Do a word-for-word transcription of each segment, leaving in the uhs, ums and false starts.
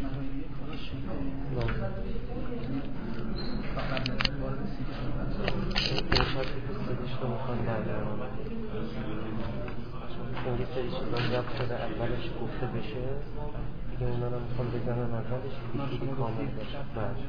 اون یه سری چیزا یاد شده اولش گفته بشه دیگه اونا رو میخوام بزنم اولش دیگه کامل بشه.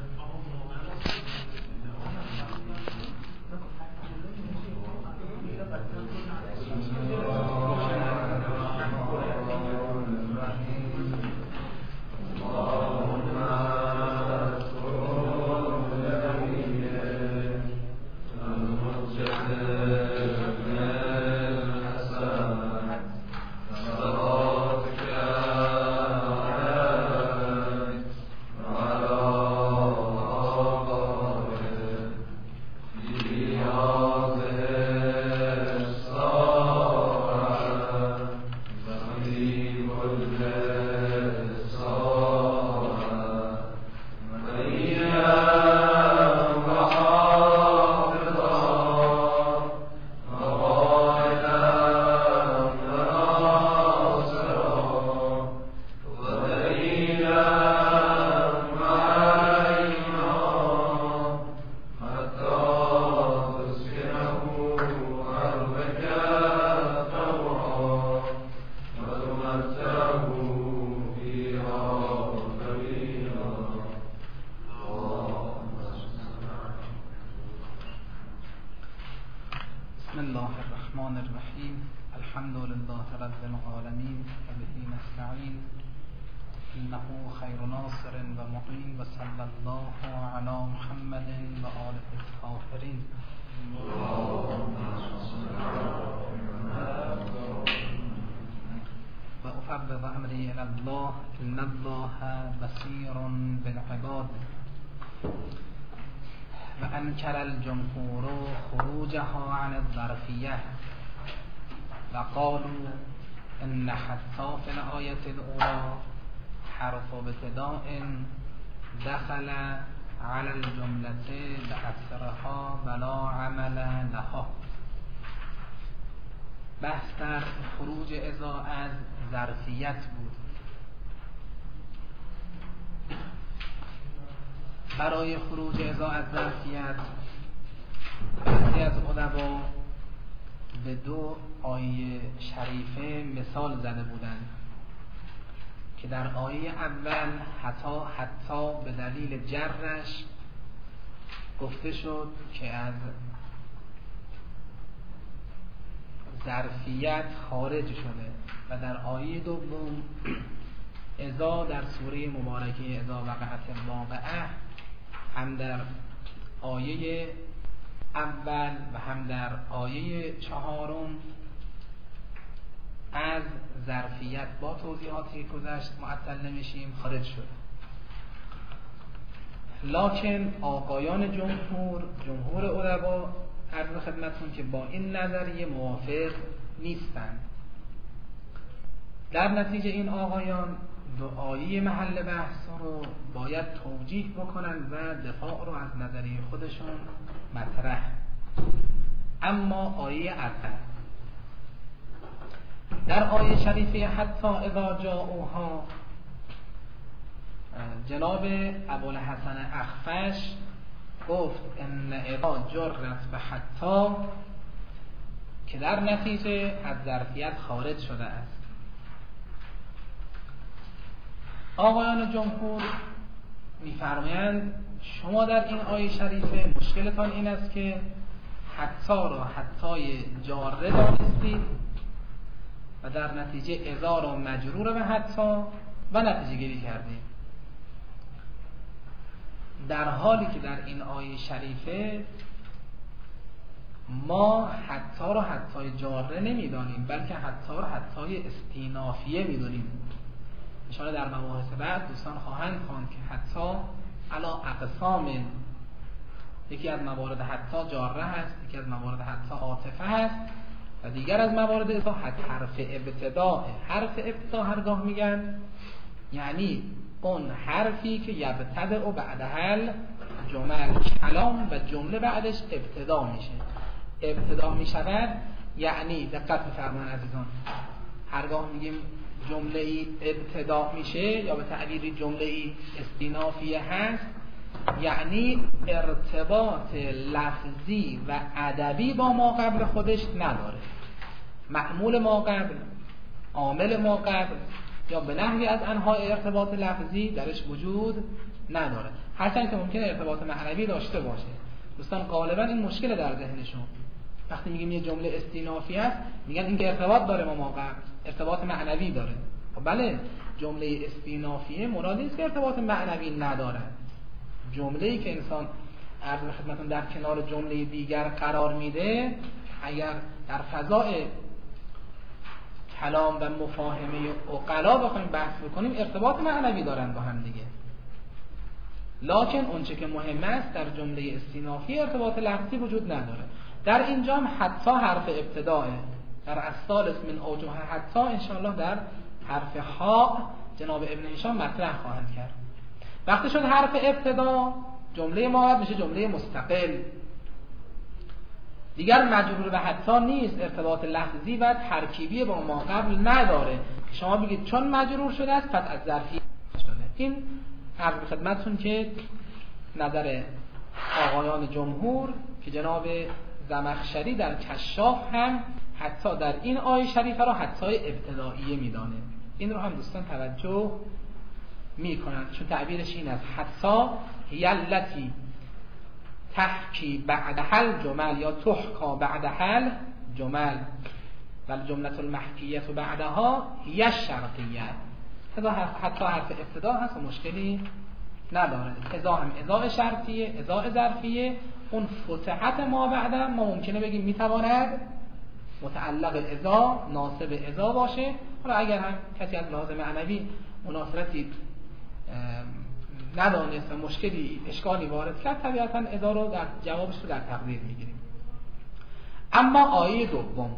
انکر الجمهور خروجها عن الظرفیه و قالوا ان حتی فی الآیة الاولی حرف ابتداء دخل على الجملة بأثرها ولا عمل لها. بحث در خروج اذا از ظرفیت بود. برای خروج اذا از ظرفیت بعضی از ادبا به دو آیه شریفه مثال زده بودند که در آیه اول حتی حتی به دلیل جرش گفته شد که از ظرفیت خارج شده و در آیه دوم اذا در سوره مبارکه اذا وقعت الواقعه هم در آیه اول و هم در آیه چهارم از ظرفیت با توضیحاتی گذشت معطل نمیشیم خارج شده. لکن آقایان جمهور جمهور ادبا عرض خدمتون که با این نظریه موافق نیستند. در نتیجه این آقایان دعایی محل بحث رو باید توجیه بکنن و دفاع رو از نظریه خودشون مطرح. اما آیه اول در آیه شریفه حتی اذا جاءوها جناب ابوالحسن اخفش گفت ان اذا جرت به حتی که در نتیجه از ظرفیت خارج شده است. آقایان جمهور می‌فرمایند شما در این آیه شریفه مشکلتان این است که حتی را حتی جاره دانستید و در نتیجه اذا را مجرور به حتی و نتیجه گیری کردید، در حالی که در این آیه شریفه ما حتی را حتی جاره نمی‌دانیم بلکه حتی را حتی استینافیه می‌دانیم. انشاءالله در مباحث بعد دوستان خواهند خواند که حتی علا اقسام، یکی از موارد حتی جاره هست، یکی از موارد حتی عاطفه هست و دیگر از موارد اذا حرف ابتداء. حرف ابتداء هرگاه میگن یعنی اون حرفی که یبتدأ بعدها جمل کلام و جمله بعدش ابتدا میشه. ابتدا میشود یعنی دقت بفرمایید عزیزان، هرگاه میگیم جمله ای ابتدا میشه یا به تعبیری جمله ای استینافیه هست، یعنی ارتباط لفظی و ادبی با ما قبل خودش نداره. معمول ما قبل، عامل ما قبل یا به نحوی از انواع ارتباط لفظی درش وجود نداره، هرچند که ممکنه ارتباط معنوی داشته باشه. دوستان غالبا این مشکل در ذهنشون، وقتی میگیم یه جمله استینافی است میگن این که ارتباط داره با ما قبل، ارتباط معنوی داره. خب بله، جمله استینافیه مراد نیست که ارتباط معنوی نداره. جمله‌ای که انسان عرض به خدمتتون در کنار جمله دیگر قرار میده، اگر در فضای کلام و مفاهمه عقلا بخوایم بحث بکنیم، ارتباط معنوی دارن با هم دیگه. لکن اونچه که مهم است در جمله استینافی ارتباط لفظی وجود نداره. در اینجا هم حتی حرف ابتداه در الثالث من اوجه حتی انشاءالله در حرف ها جناب ابن هشام مطرح خواهند کرد. وقتی شد حرف ابتدا، جمله ما میشه جمله مستقل، دیگر مجرور به حتی نیست، ارتباط لفظی و ترکیبی با ما قبل نداره. شما بگید چون مجرور شده است پس از ظرفیت شده. این عرض به خدمتتون که نظر آقایان جمهور که جناب زمخشری در کشاف هم حتی در این آیه شریفه را حتی ابتدائیه میدانه. این رو هم دوستان توجه میکنند، چون تعبیرش این است: حتی یلتی تحکی بعد حل جمل یا تحکا بعد حل جمل و الجملة المحکیة بعدها هی الشرطیه. حتی حرف ابتدا هست و مشکلی نداره. اذا هم اذا شرطیه، اذا ظرفیه. اون فتحت ما بعد ما ممکنه بگیم میتواند متعلق اذا ناصب اذا باشه. حالا اگر هم کسی از لحاظ معنوی مناسبتی ندانست و مشکلی اشکالی وارد کرد، طبیعتا اذا رو در جوابش رو در تقدیر میگیریم. اما آیه دوم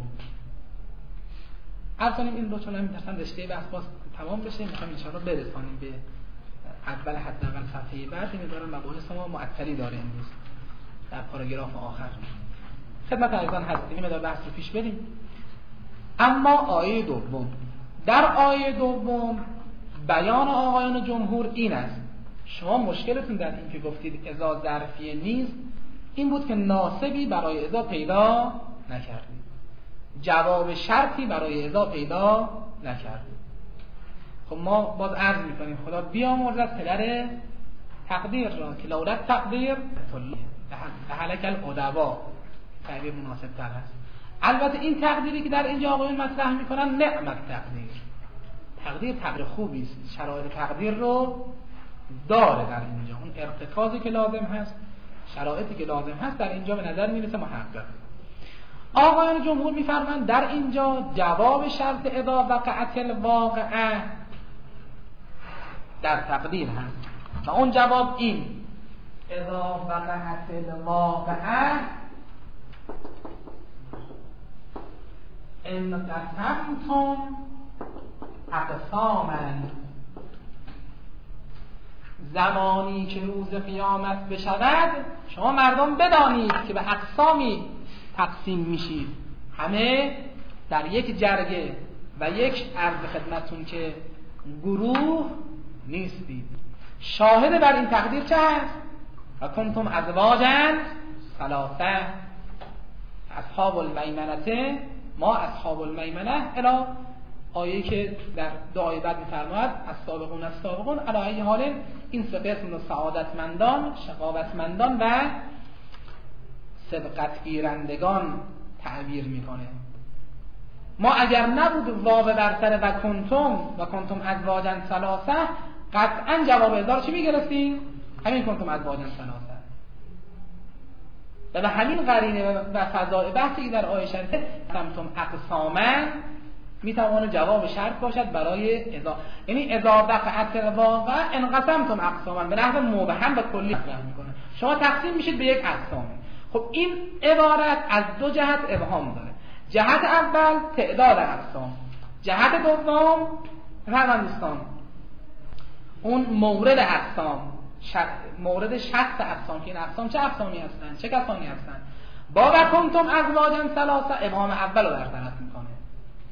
عرض کنیم این رو چون هم میترسم رشته بحث باز تمام بشه، میخوایم انشاءالله برسانیم به اول حداقل صفحه بعد. این دارم مباحث ما معطلی داره امروز در پاراگراف آخر. خدمت عزیزان هستیم مدار بحث رو پیش بریم. اما آیه دوم، در آیه دوم بیان آقایان جمهور این است: شما مشکلتون در این که گفتید اذا ظرفیه نیست این بود که ناسبی برای اذا پیدا نکردید، جواب شرطی برای اذا پیدا نکردید. خب ما باز عرض میکنیم خدا بیامرزد پدر تقدیر را که لولت تقدیر تهلک الادبا، تعبیر مناسب تر هست. البته این تقدیری که در اینجا آقایون مطرح میکنن نعمت تقدیر، تقدیر تقدیر خوبی است، شرایط تقدیر رو داره در اینجا، اون ارتکازی که لازم هست، شرایطی که لازم هست در اینجا به نظر میرسه محقق. آقایان جمهور میفرمایند در اینجا جواب شرط اذا وقعت الواقعه در تقدیر هست و اون جواب این: اذا وقعت الواقعه ان قسمتم اقساما، زمانی که روز قیامت بشود شما مردم بدانید که به اقسامی تقسیم میشید، همه در یک جرگه و یک عرض خدمتون که گروه نیستید. شاهد بر این تقدیر چه هست؟ و کنتم ازواجا ثلاثه، اصحاب المیمنه، ما اصحاب المیمنه الی آیه که در دعای بعد می‌فرماید السابقون السابقون. علی ای حال این سه قسم رو سعادتمندان، شقاوتمندان و سبقت گیرندگان تعبیر میکنه. ما اگر نبود واو بر سر و کنتم و کنتم ازواجا ثلاثه، قطعا جواب اذا چی میگرفتیم؟ همین کنتم ازواجا ثلاثه. و به همین قرینه و فضای بحثی که در آیه شریفه سمتم اقساما میتونه جواب شرط باشد برای اذا، یعنی اذا وقعت الواقع انقسمتم اقساما، به نحو مبهم و کلی مطرح میکنه. شما تقسیم میشید به یک اقسام. خب این عبارت از دو جهت ابهام داره. جهت اول تعداد اقسام، جهت دوم فرمان دوستان اون مورد اقسام، مورد شخص اقسام، که این اقسام چه اقسامی هستن، چه کسانی هستن. با و کنتم ازواجا ثلاثه ابهام اول رو برطرف میکنه.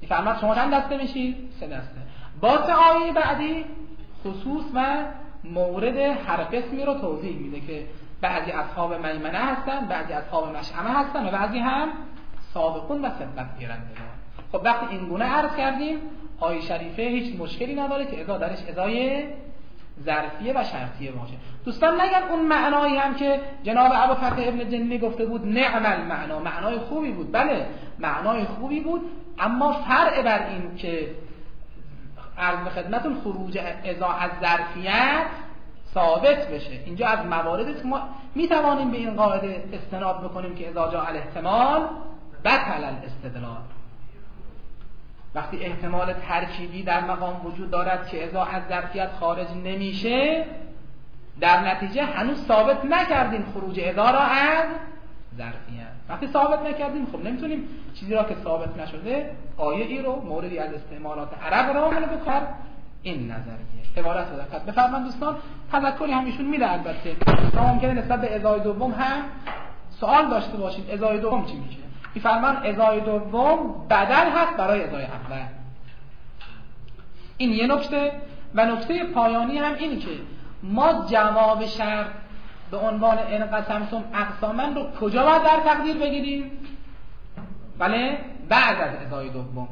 میفرماد شما چند دسته میشید؟ سه دسته. با سه آیه بعدی خصوص و مورد هر قسمی رو توضیح میده که بعضی اصحاب میمنه هستن، بعضی اصحاب مشأمه هستن و بعضی هم سابقون و سبقت گیرندگان. خب وقتی این گونه عرض کردیم آیه شریفه هیچ مشکلی نداره که اذا درش ازای ظرفیه و شرطیه باشه. دوستان نگن اون معنایی هم که جناب ابوالفتح ابن جنی گفته بود نعم المعنا، معنای خوبی بود. بله معنای خوبی بود، اما فرع بر این که عرض به خدمتون خروج اذا از ظرفیت ثابت بشه. اینجا از مواردی که ما میتوانیم به این قاعده استناد بکنیم که اذا جاء الاحتمال بطل الاستدلال. وقتی احتمال ترکیبی در مقام وجود دارد که اذا از ظرفیت خارج نمیشه، در نتیجه هنوز ثابت نکردیم خروج اذا را از ظرفیت. وقتی ثابت نکردیم خب نمیتونیم چیزی را که ثابت نشده آیه ای رو موردی از استعمالات عرب را حمل بکن. این نظریه عبارت رو دقت بفرمایید دوستان. تذکری همیشون میده. البته شما ممکنه نسبت به ازای دوم هم سوال داشته باشید ازای دوم چی میشه. میفرمان ازای دوم بدل هست برای ازای اول. این یه نکته. و نکته پایانی هم اینی که ما جواب شرط به عنوان ان قسمتم اقساما رو کجا باید در تقدیر بگیریم؟ بله بعد از ازای دوم.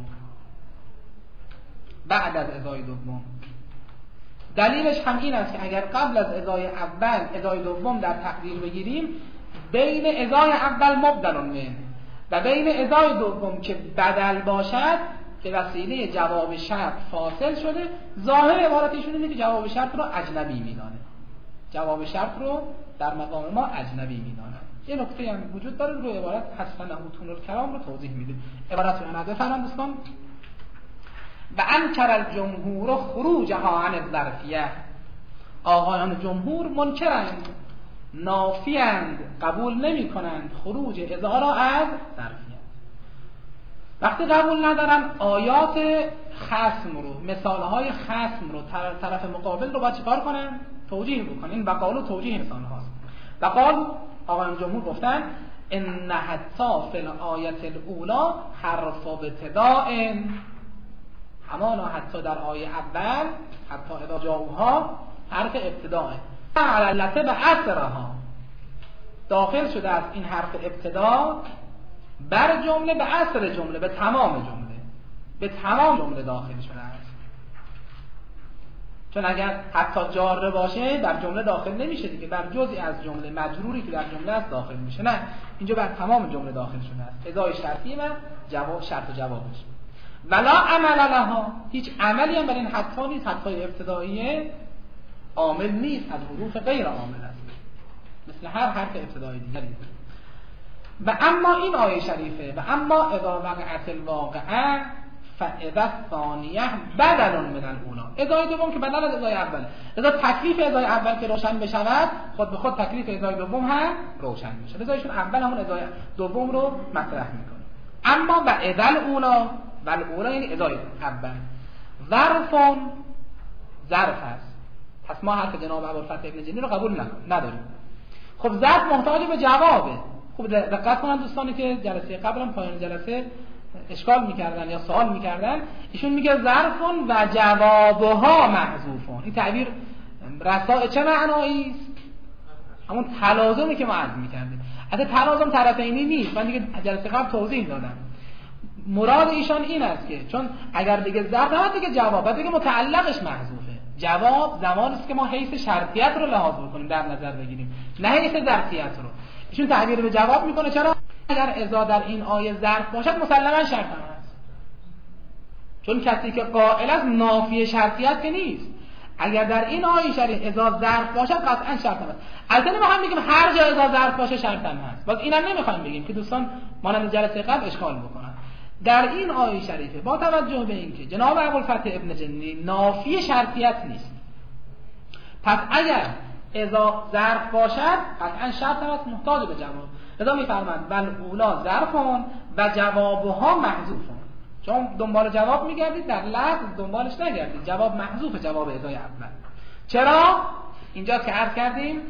بعد از ازای دوم. دلیلش هم این است که اگر قبل از ازای اول ازای دوم در تقدیر بگیریم، بین ازای اول مبدل منه و بین ازای دوم که بدل باشد که وسیله جواب شرط فاصل شده، ظاهر عبارتشون اینه که جواب شرط رو اجنبی میدانه. جواب شرط رو در مقام ما اجنبی میدانه. یه نکته هم وجود داره رو عبارت حسن نحوتون الکلام رو توضیح میده. عبارت رو نظر فرمان دوستان. و انکر الجمهور خروجها عن الظرفیه. آقایان جمهور منکرند، نافیند، قبول نمی کنند خروج اذا را از ظرفیت. وقتی قبول ندارن آیات خصم رو، مثالهای خصم رو، طرف مقابل رو باید چیکار کنن؟ توجیه بکنن. این بقالو توجیه مثال هاست. بقال آقایان جمهور گفتن ان حتی فی الآیت الاولی حرف ابتداء، همانا حتی در آیه اول حتی اذا جاءوها حرف ابتداء علت به اثرها داخل شده است. این حرف ابتدا بر جمله به اثر جمله، به تمام جمله، به تمام جمله داخل شده است. چون اگر حتی جاره باشه در جمله داخل نمیشه دیگه، بر جزئی از جمله مجروری که در جمله است داخل میشه. نه، اینجا بر تمام جمله داخل شده است. ازای شرطی و جواب شرط و جوابش. ولا عمل لها، هیچ عملی هم بر این حتی نیست. حتی ابتداییه عامل نیست، از حروف غیر عامل است، مثل هر حرف ابتدایی دیگری. و اما این آیه شریفه و اما اذا وقعت الواقعه فاذا الثانیه بدل من الاولی. ازای دوم که بدل از ازای اول. اذا تکلیف ازای اول که روشن بشود، خود به خود تکلیف ازای دوم هم روشن میشه. ازایشون اول همون ازای دوم رو مطرح میکنه. اما و اذا الاولی، و الاولی یعنی ازای اول، ظرفون ظرف هست. پس ما حرف جناب ابوالفتح ابن جنی رو قبول نداریم. خب ظرف محتاج به جوابه. خب دقت کنن دوستانی که جلسه قبل هم پایان جلسه اشکال میکردن یا سوال میکردن، ایشون میگه ظرفون و جوابها محذوفون. این تعبیر رسائل چه معنایی است؟ همون تلازمی که ما عرض میکردیم. اصلا تلازم طرفینی نیست. من دیگه جلسه قبل توضیح دادم. مراد ایشان این است که چون اگر دیگه ظرف نباید دیگه جواب، بعد دیگه متعلقش محذوفه. جواب زمانی است که ما حیث شرطیت رو لحاظ بکنیم، در نظر بگیریم، نه حیث ظرفیت رو. ایشون تعبیر به جواب میکنه. چرا؟ اگر اذا در این آیه ظرف باشد مسلما شرط هم هست، چون کسی که قائل است نافی شرطیت که نیست. اگر در این آیه شریف اذا ظرف باشد قطعا شرط هم هست. البته ما هم میگیم هر جا اذا ظرف باشه شرط هم هست، باز اینم نمیخوایم بگیم که دوستان مانند جلسه قبل اشکال بکنن. در این آیه شریفه با توجه به اینکه جناب ابوالفتح ابن جنی نافی شرطیت نیست، پس اگر اذا ظرف باشد قطعا شرط هم هست، محتاج به جواب. لذا میفرماند بل اولا ظرفون و جوابها محذوفون. چون دنبال جواب میگردید، در لفظ دنبالش نگردید. جواب محذوف، جواب ازای اول. چرا؟ اینجا که عرض کردیم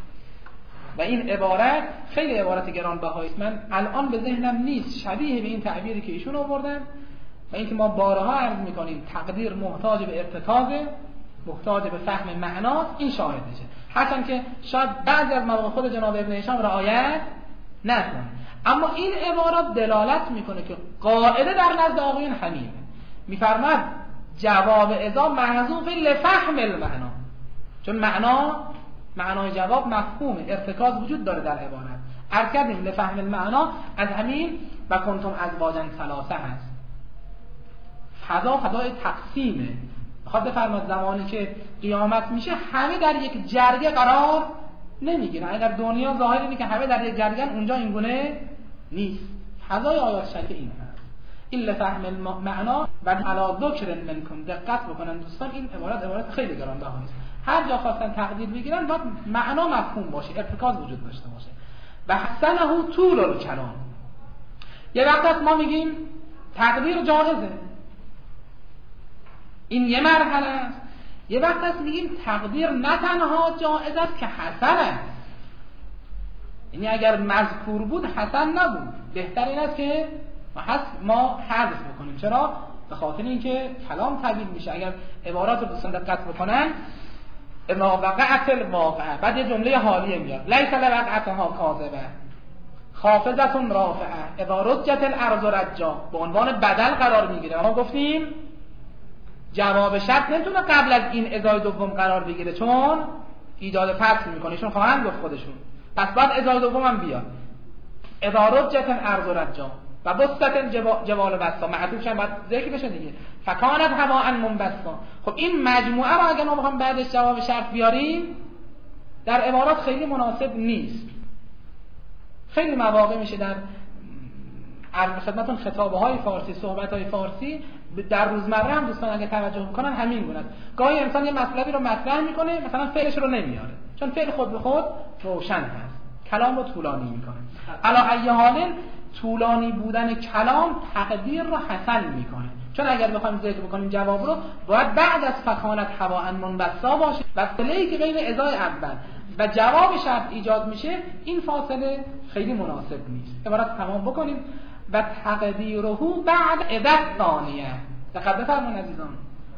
و این عبارت خیلی عبارت گرانبهایی است. من الان به ذهنم نیست، شبیه به این تعبیری که ایشون آوردن و و اینکه ما بارها عرض میکنیم تقدیر محتاج به ارتکاز، محتاج به فهم معناست، این شاهدشه. هرچند که شاید بعضی از مواقع خود جناب ابن هشام رعایت نکنه، اما این عبارات دلالت میکنه که قاعده در نزد آقایون حمیمه. میفرماد جواب اذا محذوف لفهم المعنا، چون معنا معنای جواب مفهومه، ارتکاز وجود داره در عبارت. ارکدیم لفهم المعنا، از همین و کنتم ازواجا ثلاثه هست. فضا فضای تقسیمه. بخواد بفرماد زمانی که قیامت میشه همه در یک جرگه قرار نمیگیرن. اگر دنیا ظاهر اینه که همه در یک جرگه، اونجا اینگونه نیست. فضای آیات شریف این هست. این لفهم المعنا و علی ذکر منکم. دقت بکنن دوستان، این عبارت عبارت خیلی گرانبهایی است. هر جا خواستن تقدیر بگیرن باید معنا مفهوم باشه، ارتکاز وجود داشته باشه. و حسنه طول الکلام. یه وقت ما میگیم تقدیر جایزه، این یه مرحله است. یه وقت است میگیم تقدیر نه تنها جایز است که حسن است، یعنی اگر مذکور بود حسن نبود. بهتر این است که ما حذف بکنیم. چرا؟ به خاطر اینکه کلام تبیین میشه. اگر عبارات رو دوستان دقت بکنن، اما وقعت الواقعه، بعد یه جمله حالیه میاد، لیس لوقعتها کاذبه خافضة رافعه اذا رجت الارض رجا، به عنوان بدل قرار میگیره. ما گفتیم جواب شرط نمیتونه قبل از این ازای دوم قرار بگیره، چون ایجاد فصل میکنه، چون خواهند گفت خودشون. پس بعد ازای دوم هم بیاد، اذا رجت الارض رجا و بسطت الجبال بسطا، معطوف شن باید ذکر بشه دیگه، فکانت هواء منبثا. خب این مجموعه رو اگه ما بخوایم بعدش جواب شرط بیاریم در عبارات خیلی مناسب نیست. خیلی مواقع میشه در عرض خدمتون خطابه های فارسی، صحبت های فارسی در روزمره هم دوستان اگه توجه بکنن همین گونه. گاهی انسان یه مطلبی رو مطرح میکنه، مثلا فعلش رو نمیاره، چون فعل خود به خود روشن هست، کلام رو طولانی میکنه. علی ای حال طولانی بودن کلام تقدیر رو حسن میکنه، چون اگر بخوایم ذکر بکنیم جواب رو باید بعد از فکانت هواء منبثا باشه و فاصله‌ای که بین ازای اول و جواب شرط ایجاد میشه این فاصله خیلی مناسب نیست. عبارت تمام بکنیم و تقدیره بعد اذا ثانیه. دقت بفرمایید عزیزان،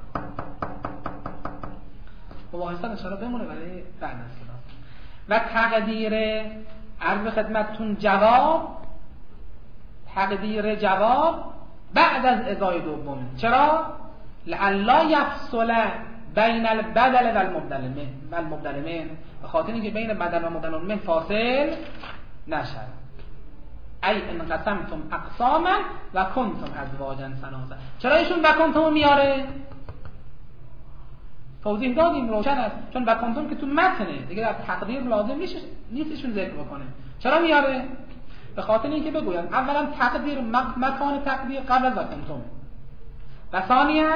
مباحثات ان شاء الله بمونه برای بعد از کلاس. و تقدیر عرض خدمتتون جواب، تقدیر جواب بعد از ازای دوم. چرا؟ لعلا یفصل بین البدل و المبدل و المبدل من، به خاطر اینکه بین بدل و مبدل من فاصل نشد. ای ان قسمتم اقساما و کنتم ازواجا ثلاثه. چرا ایشون و کنتم میاره؟ توضیح دادیم روشن است، چون و کنتم که تو متنه دیگه در تقدیر لازم نیست نیستشون ذکر بکنه. چرا میاره؟ به خاطر اینکه بگویم اولا تقدیر مکان تقدیر قبل از و کنتم، و ثانیا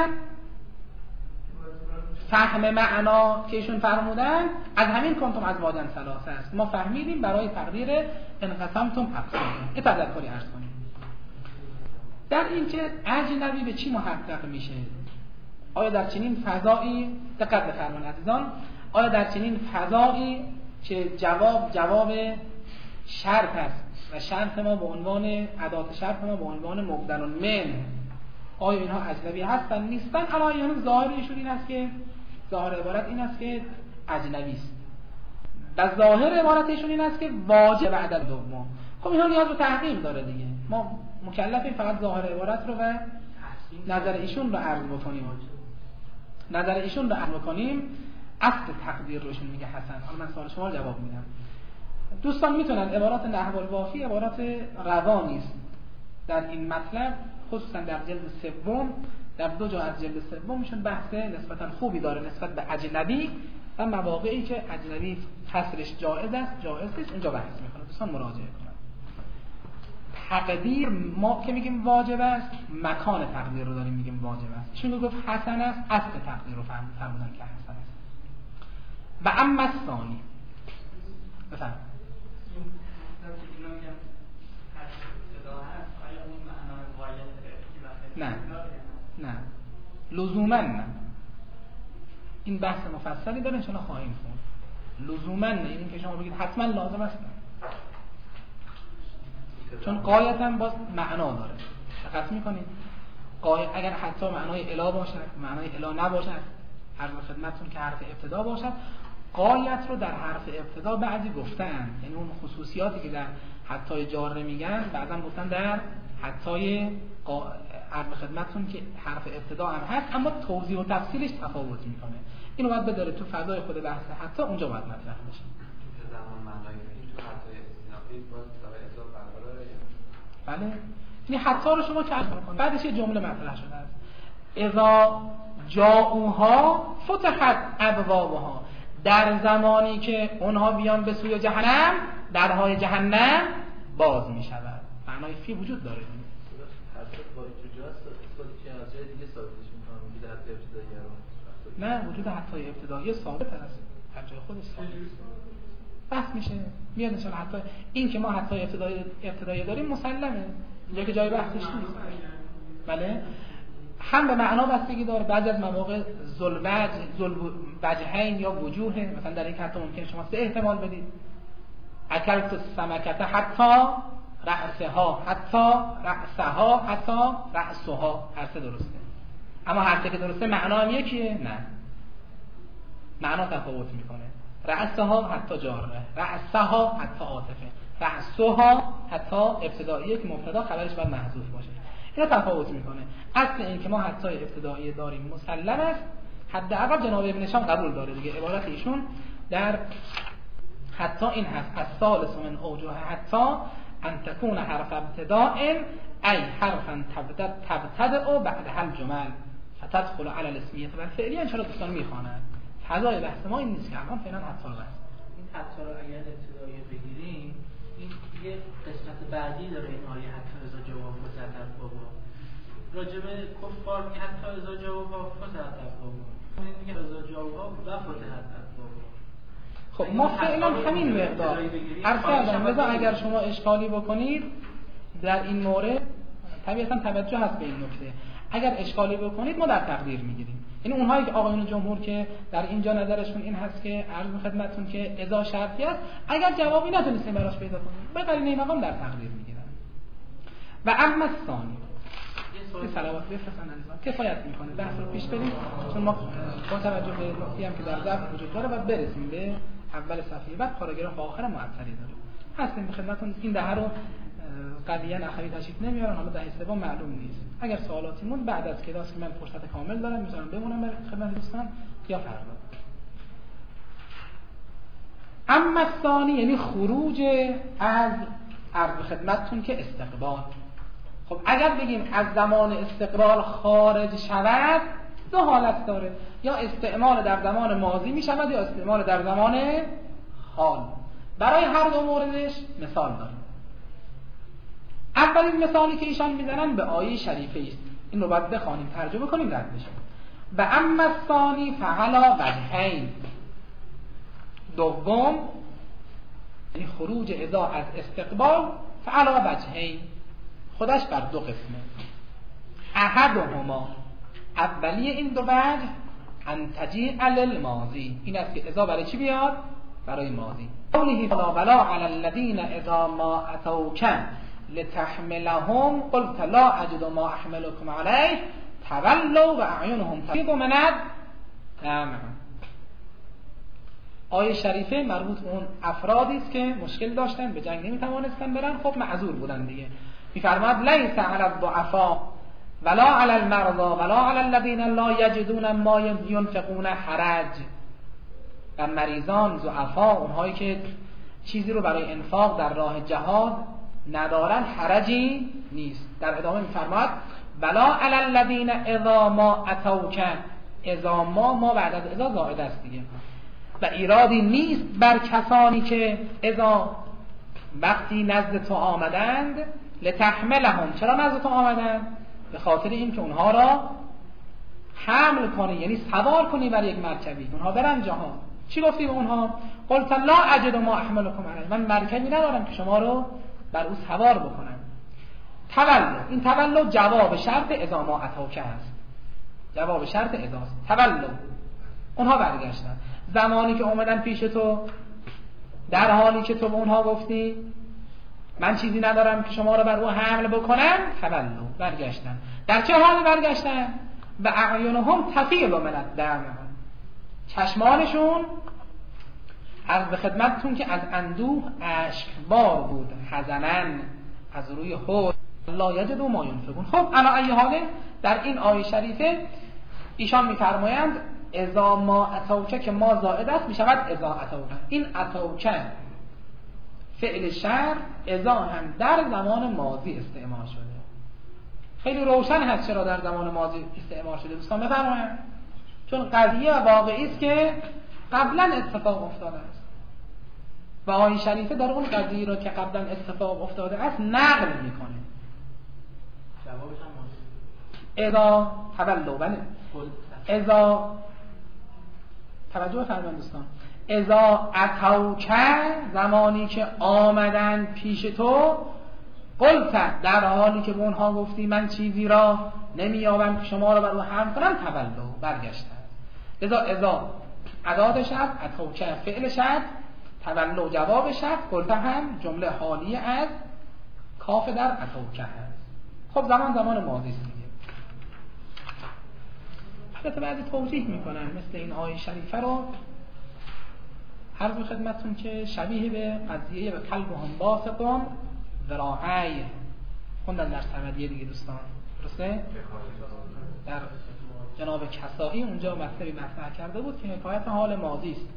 فهم معنا که ایشون فرمودن از همین کنتم ازواجا ثلاثه است. ما فهمیدیم برای تقدیر انقسمتم اقسام. یه تذکری عرض کنیم در این که اجنبی به چی محقق میشه. آیا در چنین فضایی، دقت بفرمایید عزیزان، آیا در چنین فضایی که جواب جواب شرط است و شرط ما به عنوان ادات شرط ما به عنوان مبدل من، آیا اینها اجنبی هستن نیستن؟ الان ظاهر ایشون این است که ظاهر عبارت این است که اجنبی است و ظاهر عبارتشون این است که واجب بعد از دوم. خب اینها نیاز به تحقیق داره دیگه. ما مکلفیم فقط ظاهر عبارت رو و نظر ایشون رو عرض بکنیم. نظر ایشون رو عرض بکنیم. اصل تقدیر روشون میگه حسن. حالا من سوال شما رو جواب میدم. دوستان میتونن عبارات نحو الوافی عبارات روانی است در این مطلب، خصوصا در جلد سوم، در دو جا از جلد سومشون بحث نسبتا خوبی داره نسبت به اجنبی و مواقعی که اجنبی فصلش جایز است جایز است اونجا بحث میکنه. دوستان مراجعه کنن. تقدیر ما که میگیم واجب است، مکان تقدیر رو داریم میگیم واجب است. ایشون گفت حسن است، اصل تقدیر رو فرمودن که حسن است. و اما الثانی بفهم نه نه لزوما نه. این بحث مفصلی داره چون خواهیم خوند. لزوما نه این که شما بگید حتما لازم است، چون قایتا باز معنا داره. دقت میکنید اگر حتی معنای الا باشد، معنای الا نباشد، عرض خدمتتون که حرف ابتدا باشد، غایت رو در حرف ابتدا بعضی گفتن، یعنی اون خصوصیاتی که در حتی جاره میگن بعضا گفتن در حتی عرض خدمتتون که حرف ابتدا هم هست، اما توضیح و تفصیلش تفاوت میکنه. اینو باید بداره تو فضای خود بحث حتی اونجا باید مطرح بشه. تو زمان معنای این تو حتی استینافی باز برای اضافه برقراره. بله، یعنی حتی رو شما چرخ کنید. بعدش یه جمله مطرح شده است: اذا جاءوها فتحت ابوابها. در زمانی که اونها بیان به سوی جهنم، درهای جهنم باز می شود. معنای فی وجود داره. نه، وجود حتی ابتدایی ثابت است، در جای خودش ثابت بحث میشه میاد نشان حتی این که ما حتی ابتدایی ابتدایی داریم مسلمه، اینجا که جای بحثش نیست. بله، هم به معنا بستگی داره. بعضی از مواقع ذوالوجه ذوالوجهین یا وجوه، مثلا در این حتی ممکنه شما سه احتمال بدید: اکلت السمکه حتی رأسها، حتی رأسها، حتی رأسها. هر سه درسته، اما هر سه که درسته معنا هم یکیه؟ نه، معنا تفاوت میکنه. رأسها حتی جاره، رأسها حتی عاطفه، رأسها حتی ابتداییه که مبتدا خبرش باید محذوف باشه. اینا تفاوت میکنه. اصل این که ما حتی ابتدایی داریم مسلم است. حداقل جناب ابن هشام قبول داره دیگه. عبارت ایشون در حتی این هست: الثالث من اوجه حتی ان تكون حرف ابتداء ای حرفا تبتدأ بعد هل جمل فتدخل على الاسمیه والفعلیه. ان شاء الله دوستان میخوانند. فضای بحث ما این نیست که الان فعلا حتی رو بس. این حتی رو اگر ابتدایی بگیریم، این یه قسمت بعدی داره این آیه حتی اذا جواب فتحت بابا. راجب کفار که حتی اذا جواب فتحت بابا، این میگه اذا جواب و فتحت بابا. خب ما فعلا همین مقدار عرض کردم. لذا اگر شما اشکالی بکنید در این مورد، طبیعتا توجه هست به این نکته، اگر اشکالی بکنید ما در تقدیر میگیریم. یعنی اونهایی که آقایون جمهور که در اینجا نظرشون این هست که عرض خدمتتون که اذا شرطی است، اگر جوابی نتونستیم براش پیدا کنیم به قرینه این مقام در تقدیر میگیرن. و اما الثانی یه صلوات بفرستن عزیزان کفایت میکنه بحث رو پیش بریم، چون ما با توجه به نکته‌ای هم که در ضبط وجود داره و برسیم به اول صفحه بعد پاراگراف آخر معطلی داره. هستیم به خدمتتون. این دهه رو قضیه اخوی تشریف نمیارن، حالا دهه سوم معلوم نیست. اگر سوالاتی مون بعد از کلاس که من فرصت کامل دارم میذارم بمونم برای خدمت دوستان یا فردا. اما الثانی یعنی خروج از عرض خدمتتون که استقبال. خب اگر بگیم از زمان استقبال خارج شود، دو حالت داره: یا استعمال در زمان ماضی می شود یا استعمال در زمان حال. برای هر دو موردش مثال داریم. اولین مثالی که ایشان میزنن به آیه شریفه است. این رو باید بخوانیم، ترجمه کنیم، رد بشیم. و اما الثانی فعلا وجهین. دوم یعنی خروج اذا از استقبال فعلا وجهین، خودش بر دو قسمه. احدهما اولی این دو وجه ان تجیء للماضی، این است که اذا برای چی بیاد؟ برای ماضی. قوله فلا ولا علی الذین اذا ما اتوک لتحملهم قلت لا اجد ما احملكم علیه تولوا و اعینهم تفیض من الدمع. آیه شریفه مربوط به اون افرادی است که مشکل داشتن، به جنگ نمیتوانستن برن، خب معذور بودن دیگه. میفرماد لیس علی الضعفاء ولا علی المرضى ولا علی الذین لا یجدون ما ينفقون حرج. و مریضان، ضعفا، اونهایی که چیزی رو برای انفاق در راه جهاد ندارن حرجی نیست. در ادامه میفرماد ولا علی الذین اذا ما اتوک. اذا ما ما بعد از اذا زائد است دیگه، و ایرادی نیست بر کسانی که اذا وقتی نزد تو آمدند لتحملهم. چرا نزد تو آمدند؟ به خاطر این که اونها را حمل کنی، یعنی سوار کنی بر یک مرکبی، اونها برن جهان. چی گفتی به اونها؟ قلت لا اجد ما احملكم علیه، من مرکبی ندارم که شما رو بر او سوار بکنم. تولوا، این تولوا جواب شرط اذا ما اتوک هست، جواب شرط اذاست. تولوا، اونها برگشتن. زمانی که اومدن پیش تو، در حالی که تو به اونها گفتی من چیزی ندارم که شما رو بر او حمل بکنم، تولوا، برگشتن. در چه حال برگشتن؟ و اعینهم تفیض من الدمع، چشمانشون عرض به خدمتتون که از اندوه اشکبار بود، حزنن، از روی حزن، لا یجدوا ما ینفقون. خب علی ای حال در این آیه شریفه ایشان می‌فرمایند اذا ما اتوکه که ما زائد است میشود اذا اتوکه. این اتوکه فعل شر اذا هم در زمان ماضی استعمال شده. خیلی روشن هست چرا در زمان ماضی استعمال شده. دوستان بفرمایید، چون قضیه و واقعی است که قبلا اتفاق افتاده است و آیه شریفه در اون قضیه را که قبلا اتفاق افتاده است نقل میکنه. جوابش هم ماضی. اذا تولوا، بله اذا توجه فرمایید دوستان، اذا اتوک، زمانی که آمدن پیش تو، قلت، در حالی که به اونها گفتی من چیزی را نمییابم که شما را بر او حمل کنم، تولوا، برگشتن. اذا اذا ادات شرط، اتوک فعل شرط، تولوا جواب شرط، قلت هم جمله حالیه از کاف در اتوک هست. خب زمان زمان ماضی است دیگه. البته بعضی توضیح میکنن مثل این آیه شریفه رو عرض به خدمتتون که شبیه به قضیه به کلبهم باسطون ذراعی خوندن در سمدیه دیگه دوستان، درسته؟ در جناب کسایی اونجا مطلبی مطرح کرده بود که حکایت حال ماضی است.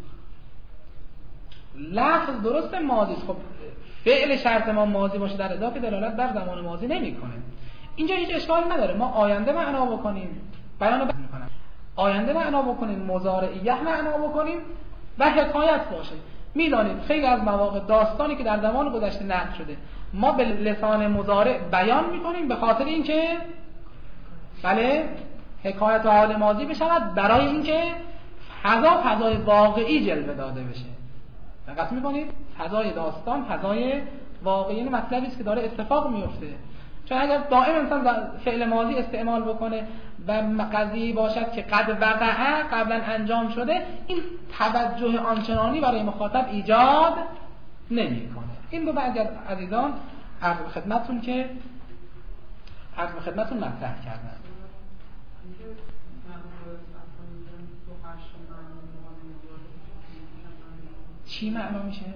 لفظ درست ماضی است. خب فعل شرط ما ماضی باشه در اضافه دلالت بر زمان ماضی نمیکنه. اینجا هیچ اشکالی نداره ما آینده معنا بکنیم، بیان بکنیم، آینده معنا بکنیم، مضارعیه معنا بکنیم و حکایت باشه. میدانید خیلی از مواقع داستانی که در زمان گذشته نقل شده ما به لسان مضارع بیان میکنیم به خاطر اینکه بله حکایت حال ماضی بشود، برای اینکه فضا فضای واقعی جلوه داده بشه. دقت میکنید فضای داستان فضای واقعی، یعنی مطلبی است که داره اتفاق میفته. چون اگر دائم انسان فعل ماضی استعمال بکنه و قضیه باشد که قد وقع قبلا انجام شده، این توجه آنچنانی برای مخاطب ایجاد نمیکنه. این رو بعضی از عزیزان عرض به خدمتتون که عرض به خدمتتون مطرح کردن. چی معنا میشه؟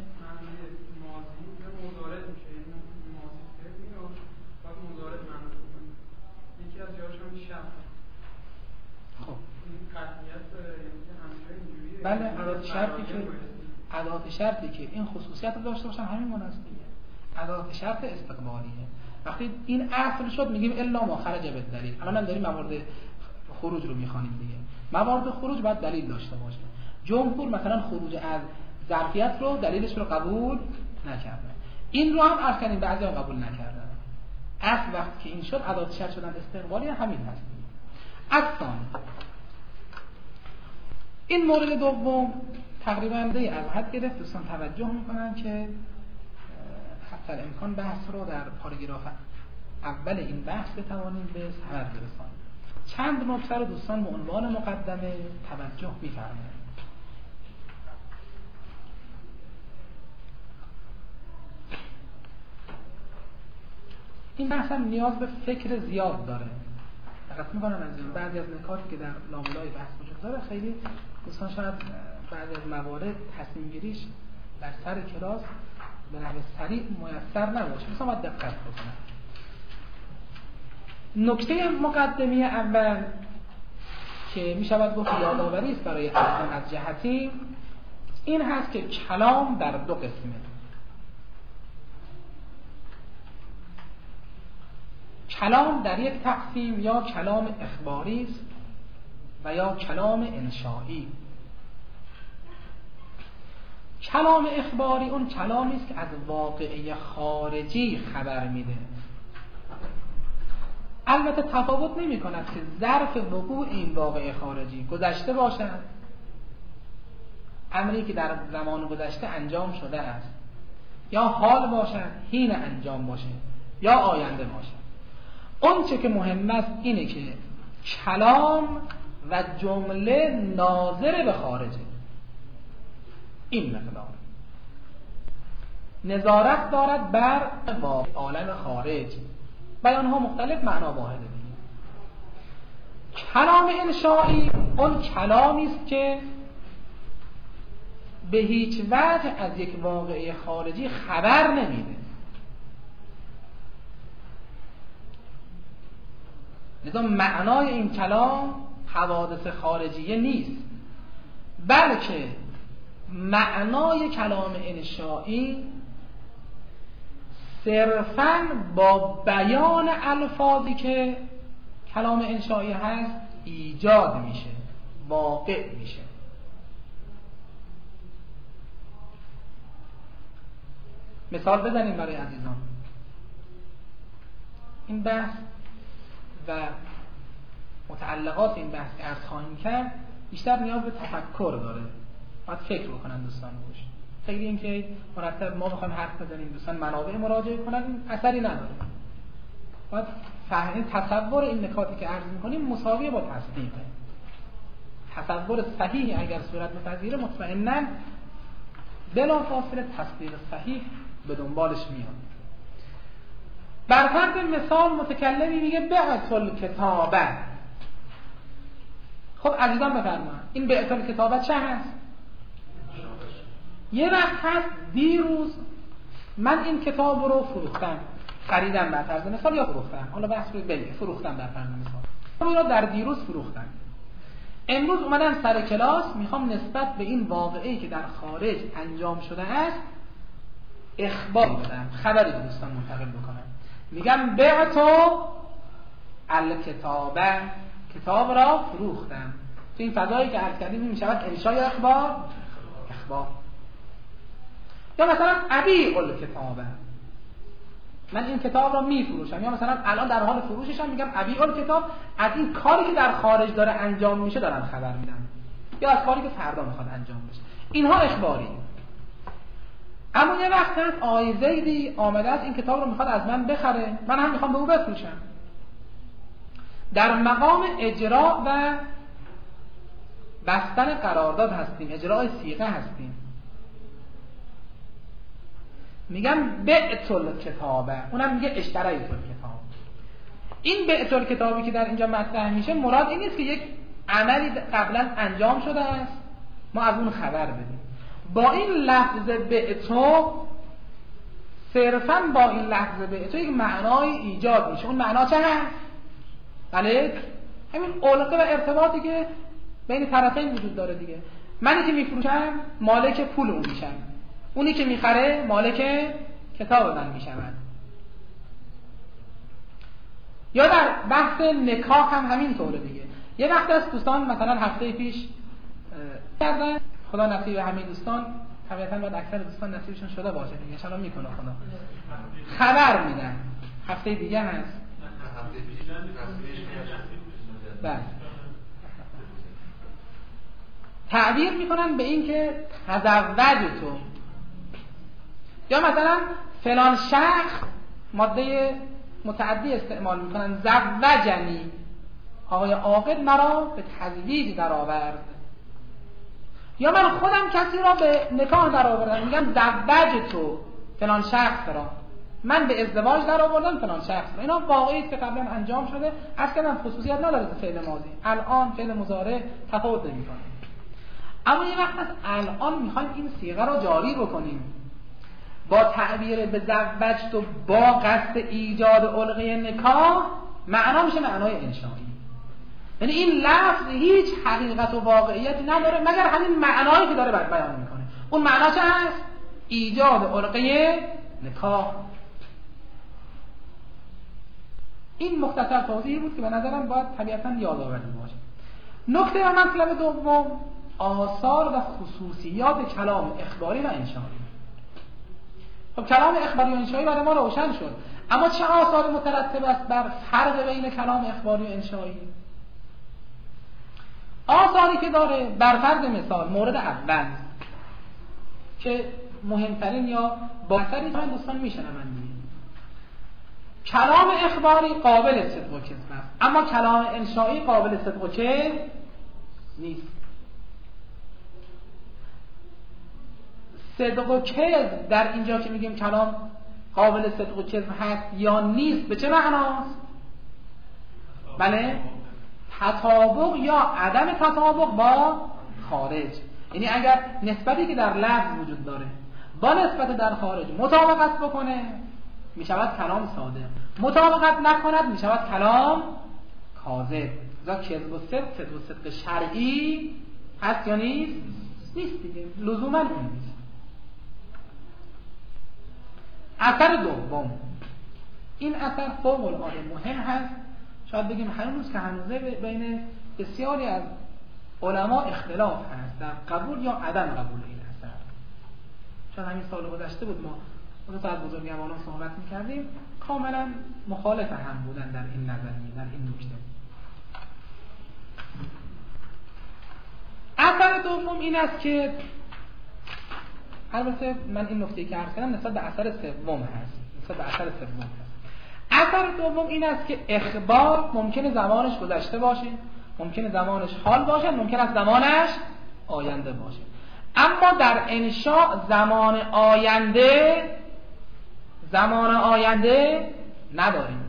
بله ادات شرطی که ادات شرطی که این خصوصیت رو داشته باشن همین مناسبه. ادات شرط استقبالیه. وقتی این اصل شد میگیم الا ما خرج بالدلیل. الان هم داریم موارد خروج رو میخوانیم دیگه. موارد خروج باید دلیل داشته باشه. جمهور مثلا خروج از ظرفیت رو دلیلش رو قبول نکردن. این رو هم عرض کردیم بعضیا قبول نکردن. اصل وقتی که این شد ادات شرط شدن استقبالی همین هست. اصلا این مورد دوم تقریبا دی از حد گرفت. دوستان توجه میکنن که حتی امکان بحث رو در پاراگراف اول این بحث بتوانیم به ثمر برسانیم. چند نکته رو دوستان به عنوان مقدمه توجه میفرمایند. این بحث هم نیاز به فکر زیاد داره. دقت میکنم از این بعضی از نکاتی که در لابلای بحث وجود داره خیلی دوستان شاید بعضی از موارد تصمیم گیریش در سر کلاس به نحو سریع میسر نباشه. مثلا باید دقت بکنم. نکته مقدمه اول که میشود گفت یادآوری است برای اصلا از جهتی این هست که کلام در دو قسمه. کلام در یک تقسیم یا کلام اخباری است و یا کلام انشایی. کلام اخباری اون کلامی است که از واقعه خارجی خبر میده. البته تفاوت نمی کند که ظرف وقوع این واقعه خارجی گذشته باشد، امری که در زمان گذشته انجام شده است، یا حال باشد حین انجام باشه، یا آینده باشد. اون چه که مهم است اینه که کلام و جمله ناظر به خارجه. این مقدار نظارت دارد بر عالم خارج. بیانها مختلف، معنا واحده دیگه. کلام انشائی اون کلامی است که به هیچ وجه از یک واقعه خارجی خبر نمیده. لذا معنای این کلام حوادث خارجیه نیست، بلکه معنای کلام انشائی صرفاً با بیان الفاظی که کلام انشائی هست ایجاد میشه، واقع میشه. مثال بزنیم برای عزیزان. این بحث و متعلقات این بحث که عرض خواهیم کرد بیشتر نیاز به تفکر داره، باید فکر بکنن دوستان روش. خیلی این که مرتب ما بخوایم حرف بزنیم دوستان منابع مراجعه کنن اثری نداره. باید فهم تصور این نکاتی که عرض میکنیم مساویه با تصدیق. تصور صحیح اگر صورت بپذیره مطمئناً بلافاصله تصدیق صحیح به دنبالش میاد. بر فرض مثال متکلمی میگه بعت الکتابه. خب عزیزان بفرمایید این بعت الکتابه چه هست؟ یه وقت هست دیروز من این کتاب رو فروختم، خریدم بر فرض مثال یا فروختم، حالا بحث رو بگید، فروختم بر فرض مثال، این رو در دیروز فروختم. امروز اومدم سر کلاس میخوام نسبت به این واقعه‌ای که در خارج انجام شده است اخبار بدم، خبری به دوستان منتقل بکنم. میگم بعتو الکتابه، کتاب را فروختم. تو این فضایی که عرض کردیم میشود انشاء یا اخبار؟ اخبار. یا مثلا ابیع الکتابه، من این کتاب را میفروشم، یا مثلا الان در حال فروششم میگم ابیع الکتاب، از این کاری که در خارج داره انجام میشه دارم خبر میدم، یا از کاری که فردا میخواد انجام بشه. اینها اخباری. اما یه وقت هست آقای زیدی آمده است این کتاب رو میخواد از من بخره، من هم میخوام به او بفروشم. در مقام اجرا و بستن قرارداد هستیم، اجرای صیغه هستیم. میگم بعت الکتابه، اونم میگه اشتریت الکتاب. این بعت الکتابی که در اینجا مطرح میشه مراد این نیست که یک عملی قبلا انجام شده است ما از اون خبر بدیم. با این لفظ بعتو، صرفاً با این لفظ بعتو یک معنای ایجاد میشه. اون معنا چه هست؟ بله همین علقه و ارتباطی که بین طرفین وجود داره دیگه. منی که میفروشم مالک پول اون میشم، اونی که میخره مالک کتاب من میشود. یا در بحث نکاح هم همین طوره دیگه. یه وقت از دوستان مثلا هفته پیش کردن، خدا نصیب همه دوستان، طبیعتاً باید اکثر دوستان نصیبشون شده باشه دیگه، ان شاءالله میکنه خدا. خبر میدن هفته دیگه هست. بله. تعبیر میکنن به این که تزوج تو، یا مثلا فلان شخص ماده متعدی استعمال میکنن، زوجنی، آقای عاقل مرا به تزویج در آورد. یا من خودم کسی را به نکاح در آوردم، میگم زوج تو فلان شخص را، من به ازدواج در آوردم فلان شخص را. اینا واقعی که قبلا انجام شده، اصلا خصوصیت نداره به فعل ماضی. الان فعل مضارع تفاوت نمیکنه. اما یه وقت از الان میخوایم این صیغه را جاری بکنیم با تعبیر به زوج تو با قصد ایجاد علقه نکاح، معنا میشه معنای انشایی. یعنی این لفظ هیچ حقیقت و واقعیتی نداره مگر همین معنایی که داره بیان میکنه. اون معنا چه هست؟ ایجاد علقه نکاح. این مختصر توضیحی بود که به نظرم باید طبیعتاً یادآوری باشه. نکته و مطلب دوم، آثار و خصوصیات کلام اخباری و انشایی. خب کلام اخباری و انشایی برای ما روشن شد، اما چه آثار مترتب است بر فرق بین کلام اخباری و انشایی؟ آثاری که داره، بر فرض مثال مورد اول که مهمترین یا با اثری که دوستان میشنوند، کلام اخباری قابل صدق و کذب است، اما کلام انشایی قابل صدق و کذب نیست. صدق و کذب در اینجا که میگیم کلام قابل صدق و کذب هست یا نیست به چه معناست؟ بله تطابق یا عدم تطابق با خارج. یعنی اگر نسبتی که در لفظ وجود داره با نسبت در خارج مطابقت بکنه می شود کلام صادق، مطابقت نکند می شود کلام کاذب. ذا کذب و صدق، صدق و صدق شرعی هست یا نیست؟ نیست دیگه، لزوما اون نیست. اثر دوم، این اثر فوق العاده مهم هست. شاید بگیم هنوز که هنوزه بین بسیاری از علما اختلاف هست در قبول یا عدم قبول این اثر. شاید همین سال گذشته بود ما اون تا از بزرگواران صحبت می‌کردیم، کاملا مخالف هم بودن در این نظریه، در این نکته. اثر دوم این است که البته من این نکته که عرض کردم نسبت به اثر سوم هست، نسبت به اثر سوم هست. اثر دوم این است که اخبار ممکنه زمانش گذشته باشه، ممکنه زمانش حال باشه، ممکنه از زمانش آینده باشه. اما در انشاء زمان آینده زمان آینده نداریم.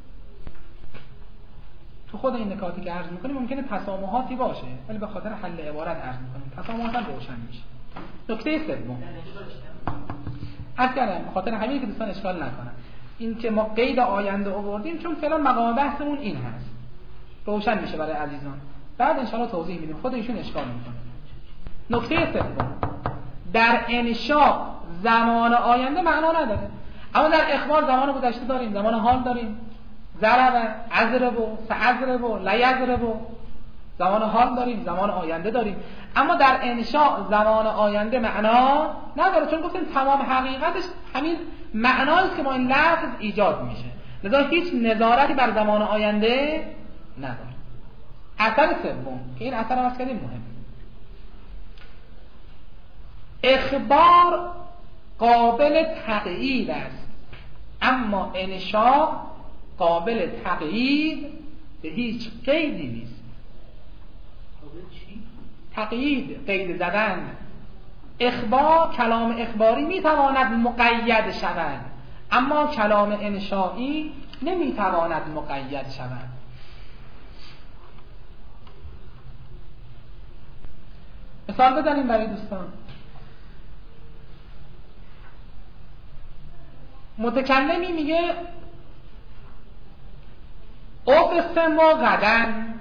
تو خود این نکاتی که عرض میکنیم ممکنه تسامحاتی باشه، ولی به خاطر حل عبارت عرض میکنیم تسامحات هم روشن میشه. نکته سوم اصلا به خاطر همین که دوستان اشکال نکنن این که ما قید آینده آوردیم چون فعلا مقام بحثمون این هست، روشن میشه برای عزیزان، بعد ان شاءالله توضیح میدیم، خود ایشون اشکال میکنه. نکته سوم، در انشاء زمان آینده معنا نداره، اما در اخبار زمان گذشته داریم، زمان حال داریم، ضرب، عذرب و سعذرب و لیذرب و زمان حال داریم، زمان آینده داریم. اما در انشاء زمان آینده معنا نداره، چون گفتیم تمام حقیقتش همین معنایی است که با این لفظ ایجاد میشه، لذا هیچ نظارتی بر زمان آینده نداره. اثر سوم که این اثر هم از کردیم مهم، اخبار قابل تقیید است، اما انشاء قابل تقیید به هیچ قیدی نیست. تقیید، قید زدن. اخبار، کلام اخباری میتواند مقید شود، اما کلام انشایی نمیتواند مقید شود. مثال بزنیم برای دوستان. متکلمی میگه اقسم و غدن،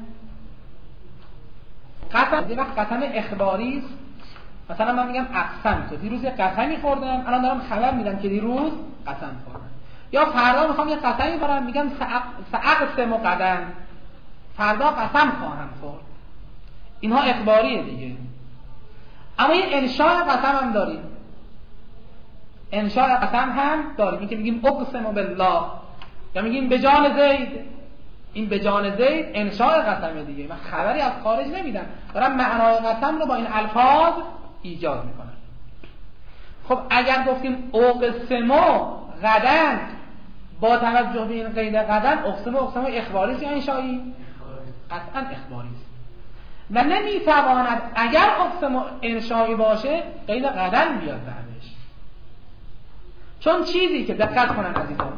قسم یه وقت قسم اخباری است. مثلا من میگم اقسم تو دیروز یه قسمی خوردم، الان دارم خبر میدم که دیروز قسم خوردم. یا فردا میخوام یه قسمی بخورم، میگم ساقسم و غدن، فردا قسم خواهم خورد. اینها اخباریه دیگه. اما یه انشاء قسم هم داریم، انشاء قسم هم داریم، این که میگیم اقسم بالله یا میگیم به جان زید. این به جان زید انشاء قسمه دیگه، من خبری از خارج نمیدم، دارم معنای قسم رو با این الفاظ ایجاد میکنم. خب اگر گفتیم اقسمو غدن، با توجه به این قید غدن اقسمو اقسمو اخباری است یا انشایی؟ قطعا اخباری است و نمیتواند اگر اقسمو انشایی باشه قید غدن بیاد بعدش، چون چیزی که دقت کنن عزیزان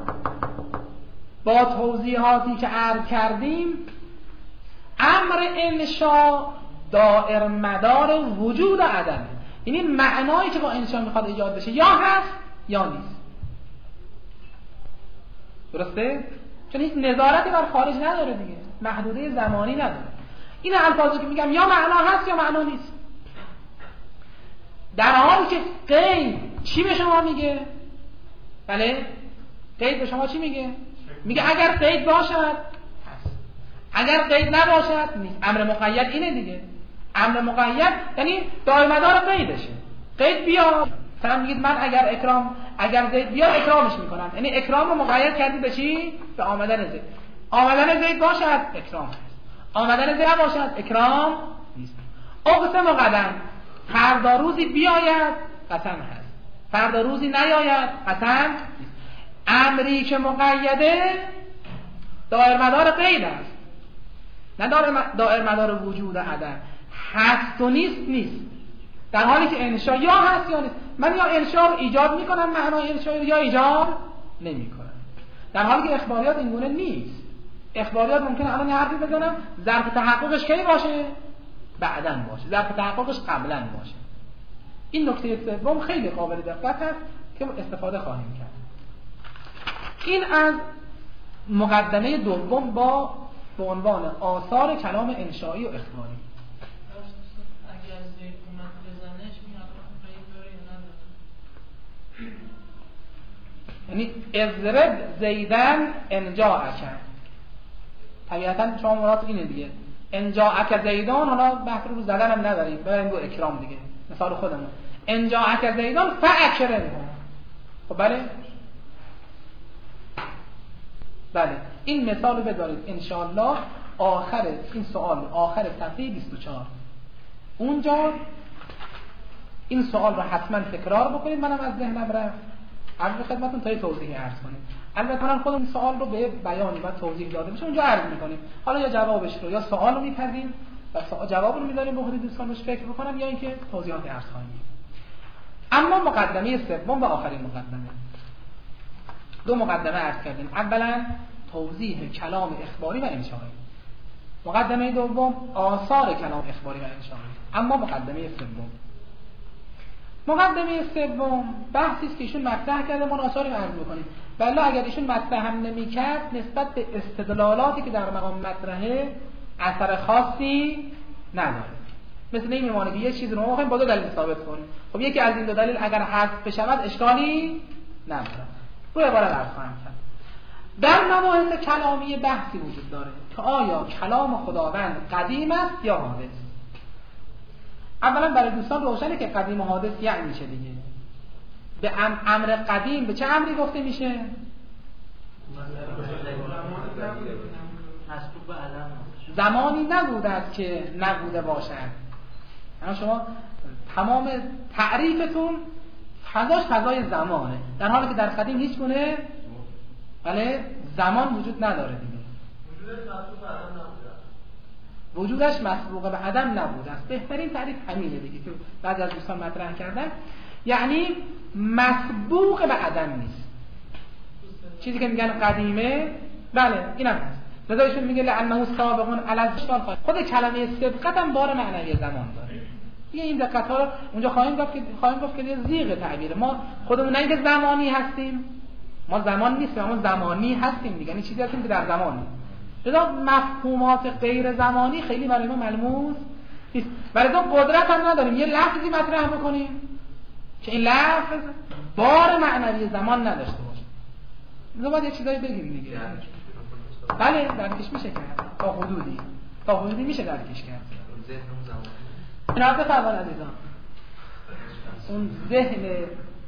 با توضیحاتی که عرض کردیم، امر انشاء دائر مدار وجود عدم، یعنی معنایی که با انشاء میخواد ایجاد بشه یا هست یا نیست. درسته؟ چون هیچ نظارتی بر خارج نداره دیگه، محدوده زمانی نداره. این الفاظی که میگم یا معنا هست یا معنا نیست، در حالی که قید چی به شما میگه؟ بله؟ قید به شما چی میگه؟ میگه اگر قید باشد هست، اگر قید نباشد نیست. امر مقید اینه دیگه، امر مقید یعنی دایمدار قیدشه. قید بیاد، مثلا میگید من اگر اکرام اگر زید بیاد اکرامش میکنم، یعنی اکرام رو مقید کردید به چی؟ به آمدن زید. آمدن زید باشد اکرام هست، آمدن زید نباشد اکرام نیست. اقسم و قدم، فردا روزی بیاید قسم هست، فردا روزی نیاید قسم نیست. امری که مقیده دائر مدار قید است، نه دائر مدار وجود عدم. هست و نیست نیست. در حالی که انشا یا هست یا نیست. من یا انشا رو ایجاد میکنم معنای انشا رو یا ایجاد نمیکنم، در حالی که اخباریات اینگونه نیست. اخباریات ممکنه الان یه حرفی بزنم ظرف تحققش کی باشه؟ بعداً باشه، ظرف تحققش قبلاً باشه. این نکته سوم خیلی قابل دقت است که استفاده خواهیم کرد. این از مقدمه دوم با به عنوان آثار کلام انشایی و اخباری. اگر زید اومد بزنش میاد یعنی اضرب زیدن انجاءک. طبیعتاً شما مراد اینه دیگه، انجاءک زیدان، حالا بحث رو زدن هم نداریم، بریم رو اکرام دیگه، مثال خودمون انجاءک زیدان فاکرمه. خب بله بله این مثال رو بدارید انشاءالله آخر این سوال، آخر صفحه بیست و چهار اونجا این سوال رو حتما تکرار بکنید. منم از ذهنم رفت عرض خدمتتون تا یه توضیحی عرض کنیم. البته من خودم این سوال رو به بیانی و توضیح داده میشه اونجا عرض میکنیم. حالا یا جوابش رو یا سوال رو میپذیریم و سوال جواب رو میذاریم به خود دوستان روش فکر بکنم، یا اینکه توضیحات عرض خواهیم. اما مقدمه سوم و آخرین مقدمه، دو مقدمه عرض کردیم. اولا توضیح کلام اخباری و انشایی، مقدمه دوم آثار کلام اخباری و انشایی. اما مقدمه سوم مقدمه سوم بحثی است که ایشون مطرح کرده، مناظره عرض می‌کنیم. ولی اگر ایشون مطرح هم نمی‌کرد نسبت به استدلالاتی که در مقام مطرحه اثر خاصی نداره. مثل این میمونه که یه چیزی رو ما می‌خوایم با دو دلیل ثابت کنیم. خب یکی از این دو دلیل اگر حذف بشود اشکالی نداره. روی عبارت عرض خواهم کرد. در مباحث کلامی بحثی وجود داره که آیا کلام خداوند قدیم است یا حادث. اولا برای دوستان روشنه که قدیم و حادث یعنی چه دیگه. به امر قدیم به چه امری گفته میشه؟ زمانی نبوده است که نبوده باشد. یعنی شما تمام تعریفتون فضاش فضای زمانه، در حالی که در قدیم هیچ گونه بله زمان وجود نداره دیگه. وجودش مسبوق به عدم نبوده است. بهترین تعریف همینه دیگه که بعضی از دوستان مطرح کردن، یعنی مسبوق به عدم نیست. چیزی که میگن قدیمه بله اینم هست. لذا ایشون میگه لانه سابقون علی الاشکال. خود کلمه سبقت هم بار معنوی زمان داره. یه این دقت ها اونجا خواهیم گفت که خواهیم گفت که زیغ تعبیر ما خودمون نه که زمانی هستیم، ما زمان نیستیم اما زمانی هستیم دیگه، یعنی چیزی هستیم که در زمانی. لذا مفهومات غیر زمانی خیلی برای ما ملموس نیست. برای تو قدرت هم نداریم یه لفظی مطرح بکنیم که این لفظ بار معنوی زمان نداشته باشه. لذا باید یه چیزایی بگیم دیگه. بله درکش میشه کرد تا حدودی تا حدودی میشه درکش کرد. این حرف فرمان عزیزان اون ذهن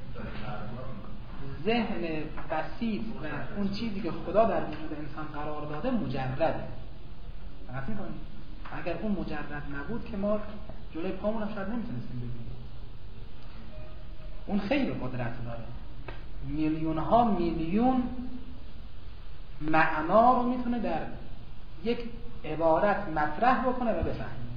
ذهن بسیط و اون چیزی که خدا در وجود انسان قرار داده مجرده. فقط می‌کنیم اگر اون مجرد نبود که ما جلوی پامون هم شاید نمیتونستیم ببینیم. اون خیلی قدرت داره، میلیون ها میلیون معنا رو میتونه در یک عبارت مطرح بکنه و بفهمه.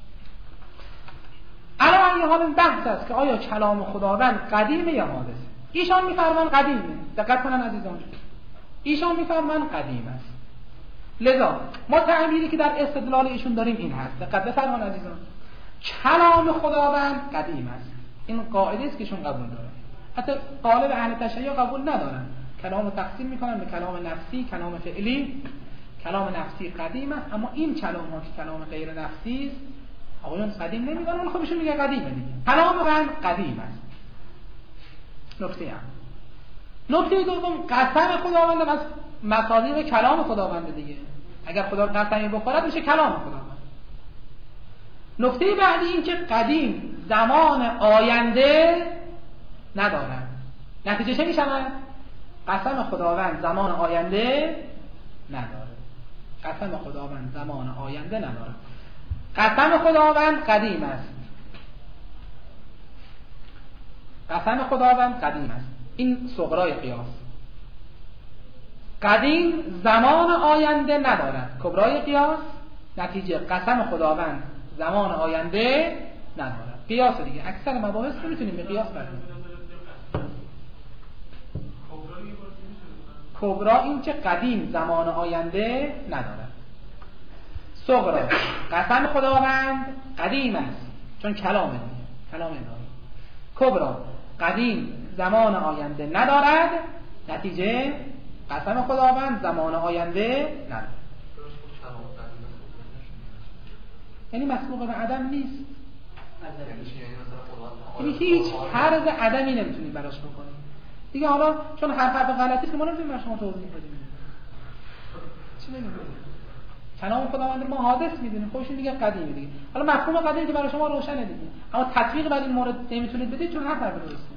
الان یه حال بحث است که آیا کلام خداوند قدیمه یا حادثه. ایشان میفرمان قدیمه. دقت کنن عزیزان، ایشان میفرمان قدیم است. لذا ما تعبیری که در استدلال ایشون داریم این هست. دقت بفرمان عزیزان، کلام خداوند قدیم است. این قاعده است که ایشون قبول دارن. حتی قالب اهل تشیع قبول ندارن. کلام رو تقسیم میکنن به کلام نفسی، کلام فعلی. کلام نفسی قدیم است، اما این کلام ها که کلام غیر نفسی است آقایون قدیم نمیدونن، اون خودشون میگه قدیمه دیگه. کلام خداوند قدیم است. نکته هم نکته دوم قسم خداوند از مصادیق کلام خداوند دیگه. اگر خدا قسمی بخورد میشه کلام خداوند. نکته بعدی این که قدیم زمان آینده ندارد. نتیجه چه میشود؟ قسم خداوند زمان آینده نداره. قسم خداوند زمان آینده نداره. قسم خداوند قدیم است. قسم خداوند قدیم است. این صغرای قیاس. قدیم زمان آینده ندارد. کبرای قیاس نتیجه قسم خداوند زمان آینده ندارد. قیاس دیگه. اکثر مباحث رو میتونیم به قیاس برداریم. کبرا این که قدیم زمان آینده ندارد. صغرا قسم خداوند قدیم است چون کلام دیگه، کلام الهی. کبرا قدیم زمان آینده ندارد، نتیجه قسم خداوند زمان آینده ندارد. یعنی مسبوق به عدم نیست، یعنی هیچ حرز عدمی نمیتونیم براش بکنیم دیگه. حالا چون هر حرف غلطی که ما نمیتونیم برای شما توضیح بدیم، چی نمیدونیم؟ کلام خداوند ما حادث میدونیم، خودشون میگه قدیمی دیگه. حالا مفهوم قدیمی که برای شما روشنه دیگه، اما تطبیق بر این مورد نمیتونید بدید چون هر حرف درسته.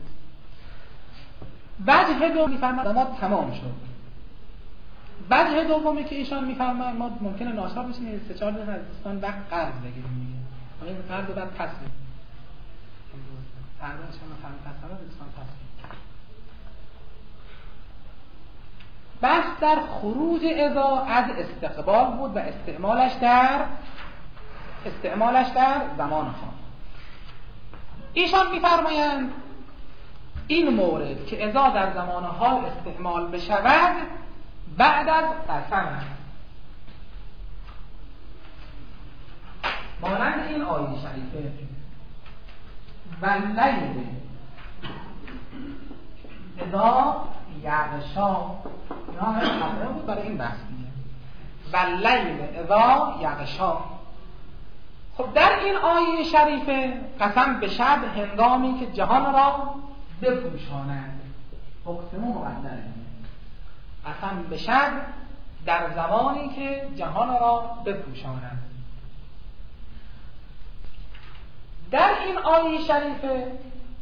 وجه دوم میفرماد ما تمام شد. وجه دومی که ایشان میفرمایند ما ممکنه ناچار بشیم سه چهار دقیقه از دوستان وقت قرض بگیریم میگه. ما این قرض رو بعد پس بدیم. فردا شما فردا پس بدید دوستان پس بدید. بحث در خروج اذا از استقبال بود و استعمالش در استعمالش در زمان خان. ایشان میفرمایند این مورد که اذا در زمان حال استعمال بشود بعد از قسم است. مانند این آیه شریفه واللیل اذا یغشا، اینا همه خبره بود برای این بحث دیگه. واللیل اذا یغشا. خب در این آیه شریفه قسم به شب هنگامی که جهان را بپوشاند، اقسمو مقدره. قسم به شب در زمانی که جهان را بپوشاند. در این آیه شریفه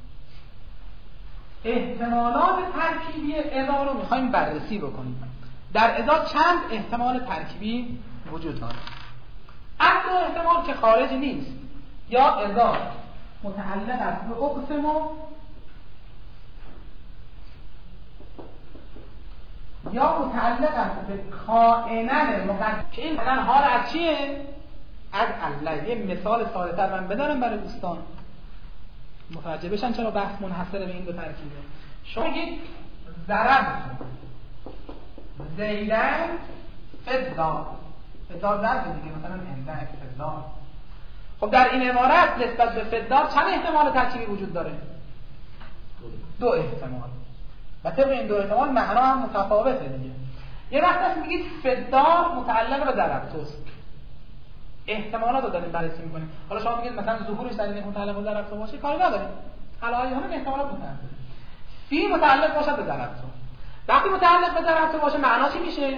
احتمالات ترکیبی اذا رو میخوایم بررسی بکنیم. در اذا چند احتمال ترکیبی وجود دارد. اصل احتمال که خارج نیست، یا اذا متعلق است به اقسمو یا متعلق است به کائنن مقدر که این مثلا حال از چیه؟ از الله. یه مثال ساده‌تر من بدارم برای دوستان متوجه بشن چرا بحث منحصر به این دو ترکیبه. شما میگید ضرب زیدن فضا، فضا ضرب دیگه، مثلا انده فضا. خب در این عبارت نسبت به فضا چند احتمال ترکیبی وجود داره؟ دو احتمال. و طبق این دو احتمال معنا هم متفاوته دیگه. یه وقت میگید فضا متعلق به ضربتوست، احتمالات رو داریم بررسی میکنیم. حالا شما میگید مثلا ظهورش در این متعلق به ضربتو باشه، کاری نداریم. علایه همین احتمالات متعلق. فی متعلق باشه به ضربتو. وقتی متعلق به ضربتو باشه معنا چی میشه؟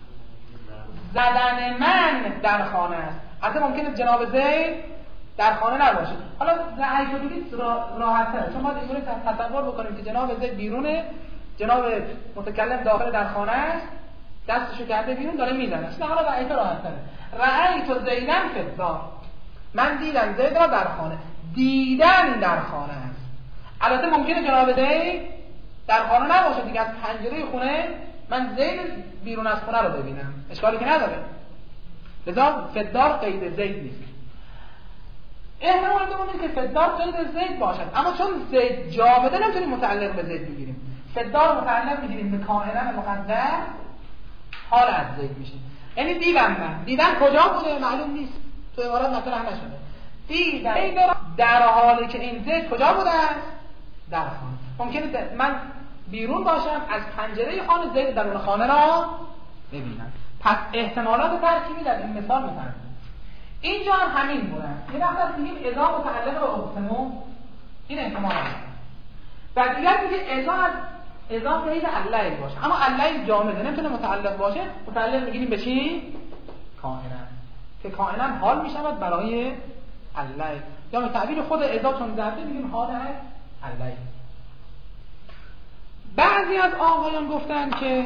زدن من در خانه است. البته ممکنه جناب زید در خانه نباشه. حالا زعیف بگید راحت تره، چون ما اینجوری تصور بکنیم که جناب زید بیرونه، جناب متکلم داخل در خانه است، دستشو کرده بیرون داره میزنه. نه حالا زعیف راحت تره. رأیت زیدن فی الدار، من دیدم زید را در خانه. دیدن در خانه است. البته ممکنه جناب زید در خانه نباشه دیگه، از پنجره خونه من زید بیرون از خونه رو ببینم، اشکالی که نداره. لذا فی الدار قید زید نیست. احتمال دوم اینه که فی الدار قید زید باشد، اما چون زید جامده نمیتونیم متعلق به زید بگیریم. فی الدار متعلق میگیریم به کائنات مقدر، حال از زید میشه. یعنی دیدم من، دیدن کجا بوده معلوم نیست، تو عبارت مطرح نشده. دیدن در حالی که این زید کجا بوده است؟ در خانه. ممکنه من بیرون باشم، از پنجره خانه زید درون خانه را ببینم. پس احتمالات ترکیبی در این مثال میتونم. اینجا هم همین بوده. یه وقت میگیم اذا متعلق به اقسمو، این احتمال هست. و دیگر میگه اذا از اذا قید الله باشه، اما الله جامده نمیتونه متعلق باشه. متعلق میگیریم به چی؟ کائنات، که کائنات حال میشود برای الله، یا به تعبیر خود اذا چون ضربه میگیم حال از الله. بعضی از آقایان گفتن که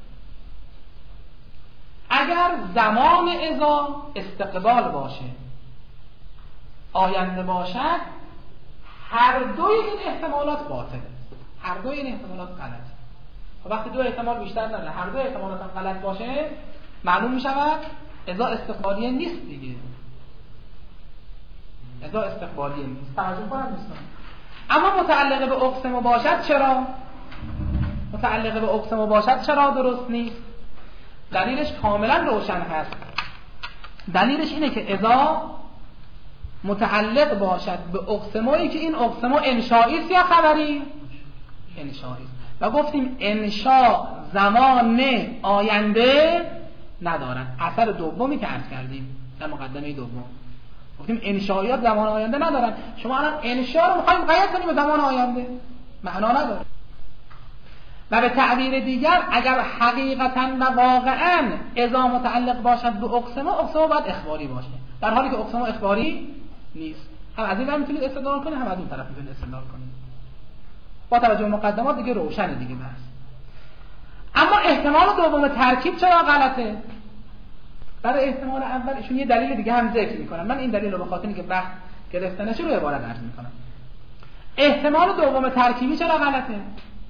اگر زمان اذا استقبال باشه، آینده باشد، هر دوی این احتمالات باطله، هر دوی این احتمالات غلطه. و وقتی دو احتمال بیشتر نداره، هر دو احتمالات هم غلط باشه، معلوم می شود اذا استقبالیه نیست دیگه. ازا استقبالی نیست. توجه کنید دوستان. اما متعلق به اقسم باشد چرا؟ متعلق به اقسم باشد چرا درست نیست؟ دلیلش کاملا روشن هست. دلیلش اینه که اذا متعلق باشد به اقسمایی که این اقسما انشایی است یا خبری؟ انشایی است. و گفتیم انشاء زمان آینده ندارن. اثر دومی که عرض کردیم در مقدمه دوم گفتیم انشائیات زمان آینده ندارن. شما الان انشاء رو می‌خواید قید کنید به زمان آینده، معنا نداره. و به تعبیر دیگر اگر حقیقتاً و واقعاً اذا متعلق باشد به اقسما، اقسما باید اخباری باشه، در حالی که اقسما اخباری نیست. هم از این هم میتونید استدلال کنید، هم از اون طرف میتونید استدلال کنید. با توجه به مقدمات دیگه روشنه دیگه بحث. اما احتمال دوم ترکیب چرا غلطه؟ برای احتمال اول ایشون یه دلیل دیگه هم ذکر میکنن. من این دلیل رو به خاطر اینکه بحث گرفته نشه رو عبارت عرض میکنم. احتمال دوم ترکیبی چرا غلطه؟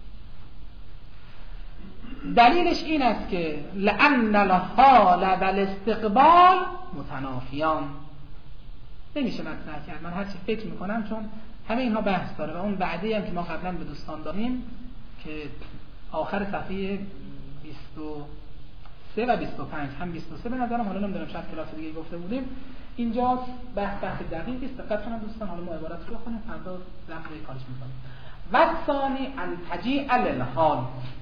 دلیلش این است که لأن الحال و الاستقبال متنافیان. نمیشه مطرح کرد. من هرچی فکر میکنم چون همه اینها بحث داره و اون بعدی هم که ما قبلا به دوستان داریم که آخر صفحه بیست و سه و بیست و پنج، هم بیست و سه به نظرم، حالا نمیدونم شاید کلاس دیگه گفته بودیم، اینجا بحث بحث دقیقی است. دقت کنید دوستان، حالا ما عبارت رو بخونیم فردا لفظی کارش میکنیم. و ثانی التجیء للحال.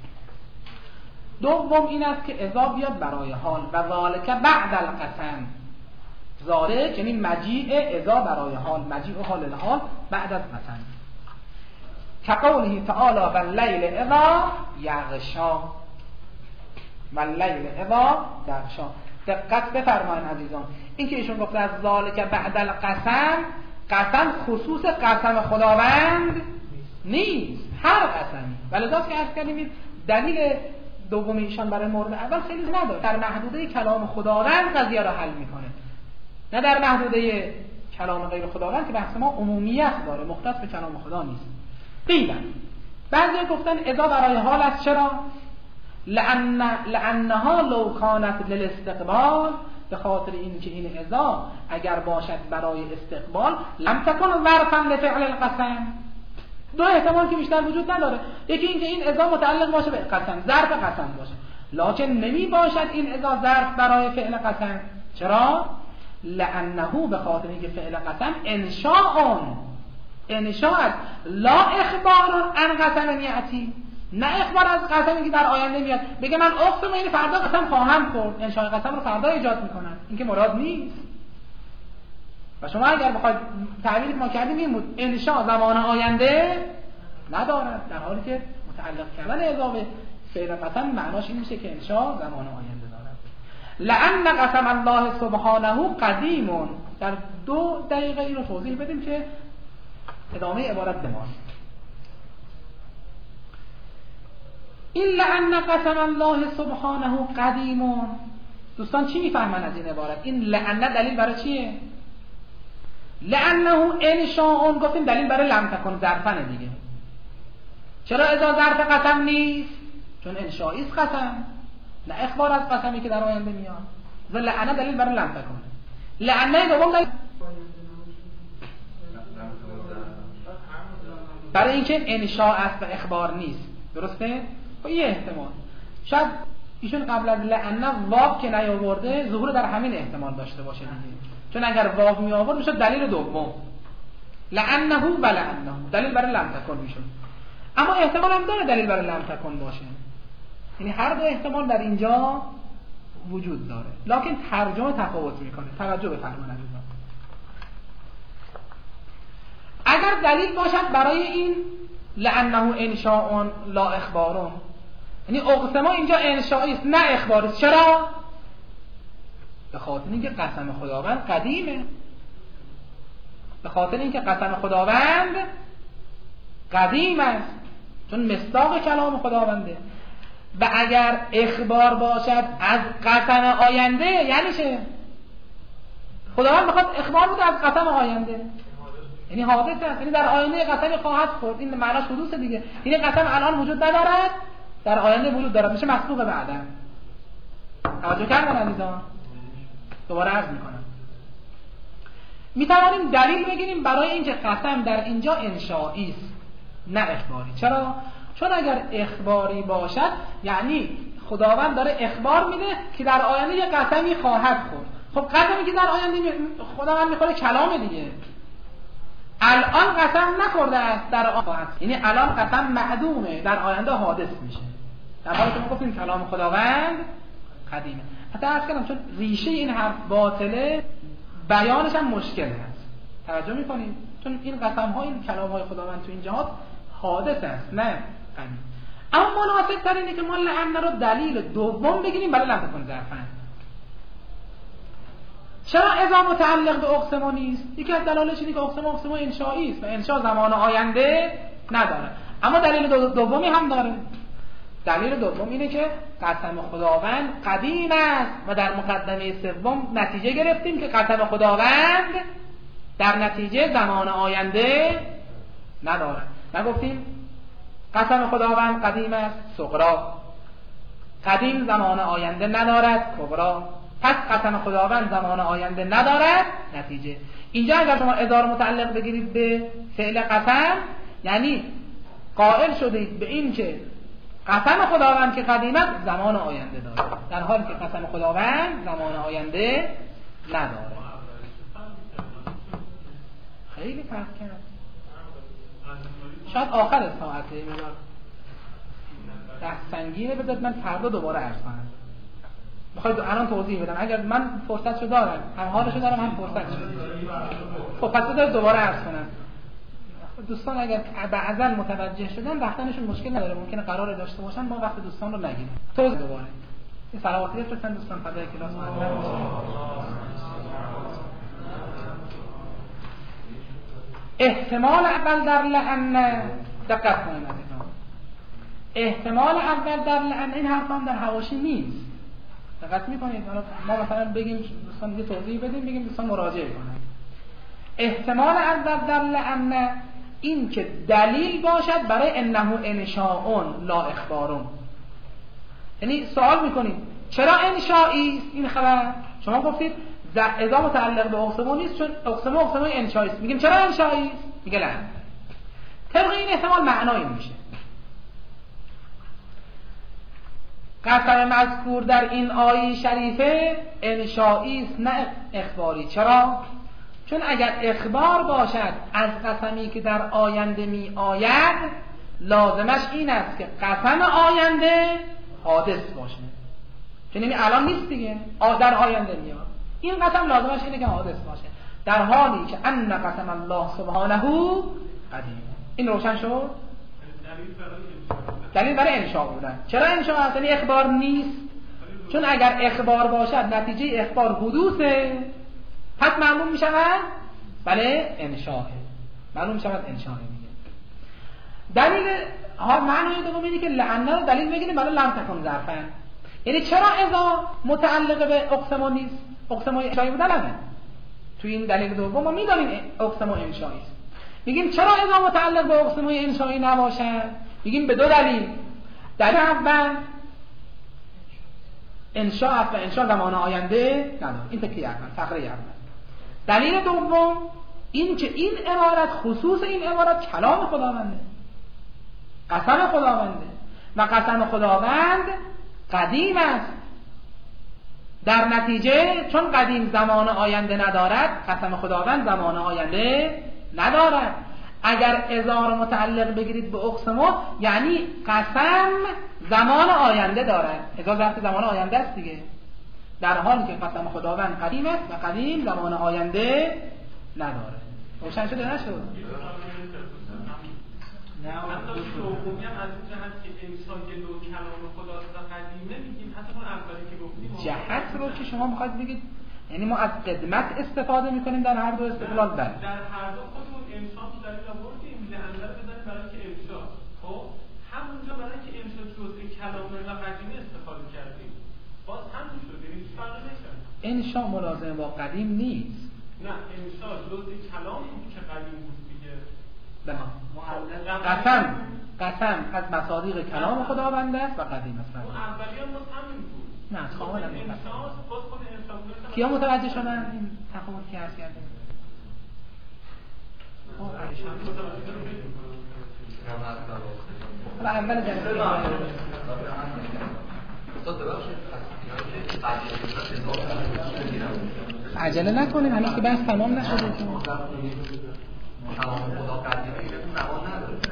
دوم این است که اذا بیاد برای حال و ذالک بعد القسم. ذالک یعنی مجیء اذا برای حال، مجیء حال الحال بعد از قسم. كقوله تعالی واللیل اذا یغشا، واللیل اذا یغشا. دقت بفرمایید عزیزان، این که ایشون گفته از ذالک بعد القسم، قسم خصوص قسم خداوند نیست، هر قسمی. ولذا که عرض کردیم دلیل دوم ایشان برای مورد اول خیلی نداره، در محدوده کلام خداوند قضیه را حل میکنه، نه در محدوده کلام غیر خداوند که بحث ما عمومیت داره، مختص به کلام خدا نیست. قیلن بعضی گفتن اذا برای حال است. چرا؟ لأن لأنها لو کانت للاستقبال، به خاطر این که این اذا اگر باشد برای استقبال لم تکن ظرفا لفعل القسم. دو احتمال که بیشتر وجود نداره، یکی این که این اذا متعلق باشه به قسم، ظرف قسم باشه، لکن نمی باشد این اذا ظرف برای فعل قسم. چرا؟ لأنه به خاطر اینکه فعل قسم انشاء انشاء لا اخبار عن قسم یأتی، نه اخبار از قسمی که در آینده میاد. بگه من اقسم این فردا قسم خواهم خورد، انشاء قسم رو فردا ایجاد میکنن، این که مراد نیست. و شما اگر بخواید تعبیری ما کردیم این بود انشاء زمان آینده ندارد، در حالی که متعلق کردن اضافه فعل قسم معناش این میشه که انشاء زمان آینده دارد. لأن قسم الله سبحانه قدیم. در دو دقیقه این رو توضیح بدیم که ادامه عبارت بماند. این لأن قسم الله سبحانه قدیم، دوستان چی میفهمن از این عبارت؟ این لأن دلیل برای چیه؟ لأنه انشاء، گفتیم دلیل برای لم تکن ظرفن دیگه. چرا اذا ظرف قسم نیست؟ چون انشائی است قسم، نه اخبار از قسمی که در آینده میاد. و لأن دلیل برای لم تکن. لأن دوم دلیل برای اینکه انشاء است و اخبار نیست. درسته؟ خب یه احتمال شاید ایشون قبل از لأن واو که نیاورده ظهور در همین احتمال داشته باشه دیگه، چون اگر واو می آورد میشد دلیل دوم لأنه و لأنه، دلیل برای لم تکن میشد. اما احتمال هم داره دلیل برای لم تکن باشه، یعنی هر دو احتمال در اینجا وجود داره، لکن ترجمه تفاوت میکنه. توجه بفرمایید عزیزان، اگر دلیل باشد برای این لأنه انشاء لا اخبار، یعنی اقسما اینجا انشائی است نه اخبار است. چرا؟ به خاطر اینکه قسم خداوند قدیمه، به خاطر اینکه قسم خداوند قدیم است، چون مصداق کلام خداونده. و اگر اخبار باشد از قسم آینده یعنی چه؟ خداوند میخواد اخبار بده از قسم آینده، یعنی حادث است، یعنی در آینده قسم خواهد خورد، این معناش حدوث دیگه. این قسم الان وجود ندارد، در آینده وجود دارد، میشه مسبوق بعدا. توجه کردن عزیزان؟ دوباره عرض میکنم می توانیم دلیل بگیریم برای اینکه قسم در اینجا انشائی است نه اخباری. چرا؟ چون اگر اخباری باشد یعنی خداوند داره اخبار میده که در آینده یه قسمی خواهد خورد. خب قسمی که در آینده خداوند میخوره کلام دیگه. الان قسم نخورده است در آینده، یعنی الان قسم معدومه، در آینده حادث میشه. در حالی که ما گفتیم کلام خداوند قدیمه. حتی عرض کردم چون ریشه این حرف باطله بیانش هم مشکل هست. توجه میکنید؟ چون این قسم ها این کلام های خداوند تو این جهات حادث است نه قدیم. اما مناسب تر اینه که ما لعن رو دلیل دوم بگیریم برای لم تکن ظرفا. چرا اذا متعلق به اقسم نیست؟ یکی از دلایلش اینه که اقسم اقسم انشائی است و انشاء زمان آینده نداره. اما دلیل دومی هم داره. دلیل دوم اینه که قسم خداوند قدیم است و در مقدمه سوم نتیجه گرفتیم که قسم خداوند در نتیجه زمان آینده نداره. نگفتیم قسم خداوند قدیم است صغرا، قدیم زمان آینده ندارد کبرا. پس قسم خداوند زمان آینده ندارد نتیجه. اینجا اگر شما اذا متعلق بگیرید به فعل قسم یعنی قائل شدید به این که قسم خداوند که قدیم است زمان آینده داره، در حالی که قسم خداوند زمان آینده نداره. خیلی فرق کرد. شاید آخر ساعته میدار دست سنگینه، بذارید من فردا دوباره عرض کنم. میخواید الان توضیح بدم اگر من فرصتشو دارم، هم حالشو دارم هم فرصتشو. خب پس بذارید دوباره عرض کنم. دوستان اگر بعضا متوجه شدن رفتنشون مشکل نداره، ممکنه قرار داشته باشن ما وقت دوستان رو نگیریم. توضیح دوباره این صلواتی بفرستن دوستان فضای کلاس مطلب بشه. احتمال اول در لعن دقت کنید عزیزان. احتمال اول در لعن این حرف هم در حواشی نیست. دقت می‌کنید؟ حالا ما مثلا بگیم دوستان یه توضیح بدیم بگیم دوستان مراجعه کنن. احتمال اول در لعن این که دلیل باشد برای انه انشاءون لا اخبارون. یعنی سوال می‌کنید چرا انشائی است این خبر؟ شما گفتید اذا متعلق به اقسم نیست چون اقسم اقسم انشائی است. میگیم چرا انشائی است؟ میگه لعن. طبق این احتمال معنایی میشه. قسم مذکور در این آیه شریفه انشائی است نه اخباری. چرا؟ چون اگر اخبار باشد از قسمی که در آینده می آید لازمش این است که قسم آینده حادث باشه. چون این الان نیست دیگه، در آینده میاد. این قسم لازمش اینه که حادث باشه، در حالی که ان قسم الله سبحانه قدیم. این روشن شد؟ دلیل برای انشاء بودن. چرا انشاء هست؟ یعنی اخبار نیست. چون اگر اخبار باشد نتیجه اخبار حدوثه، پس معلوم می شود بله انشاءه، معلوم می شود انشاءه. میگه دلیل ها معنی دوم اینه که لعنه رو دلیل بگیریم برای لم تکن ظرفا. یعنی چرا اذا متعلق به اقسم نیست؟ اقسم انشائی بودن همه. تو این دلیل دوم ما میدونیم اقسم انشائی است. میگیم چرا اذا متعلق به اقسم انشائی نباشد؟ میگیم به دو دلیل. دلیل اول انشاء و انشاء زمان آینده نداره. این تکیه اول، فقره اول. دلیل دوم این که این عبارت خصوص این عبارت کلام خداونده، قسم خداونده و قسم خداوند قدیم است. در نتیجه چون قدیم زمان آینده ندارد قسم خداوند زمان آینده ندارد. اگر اذا رو متعلق بگیرید به اقسمو یعنی قسم زمان آینده دارد. اذا ظرف زمان آینده است دیگه، در حالی که قسم خداوند قدیم است و قدیم زمان آینده نداره. روشن شده نشد؟ نه حتی دومی هم از اون جهت که انشاء دو کلام خداست و قدیمه میگیم، حتی اون اولی که گفتیم جهت رو که شما میخواید بگید یعنی ما از قدمت استفاده میکنیم در هر دو استدلال. بله در هر دو خودمون انشاء رو دلیل آوردیم، لعنه رو بزنیم برای که انشاء، خب همونجا برای که انشاء جزء کلام و قدیمه استفاده کردیم، باز همون شد. یعنی فرق نمیشه. انشاء ملازم با قدیم نیست. نه انشاء جزء کلامی که قدیم بود دیگه. بله قسم قسم از مصادیق کلام خداوند است و قدیم است. اون اولی هم باز همین بود. نه کاملا انشاء باز خود انشاء بود. کیا متوجه شدن این تفاوت که عرض کردیم؟ حالا اول جلسه عجله نکنیم هنوز که بحث تمام نشده. تمام خدا قدیمی نوان نداره.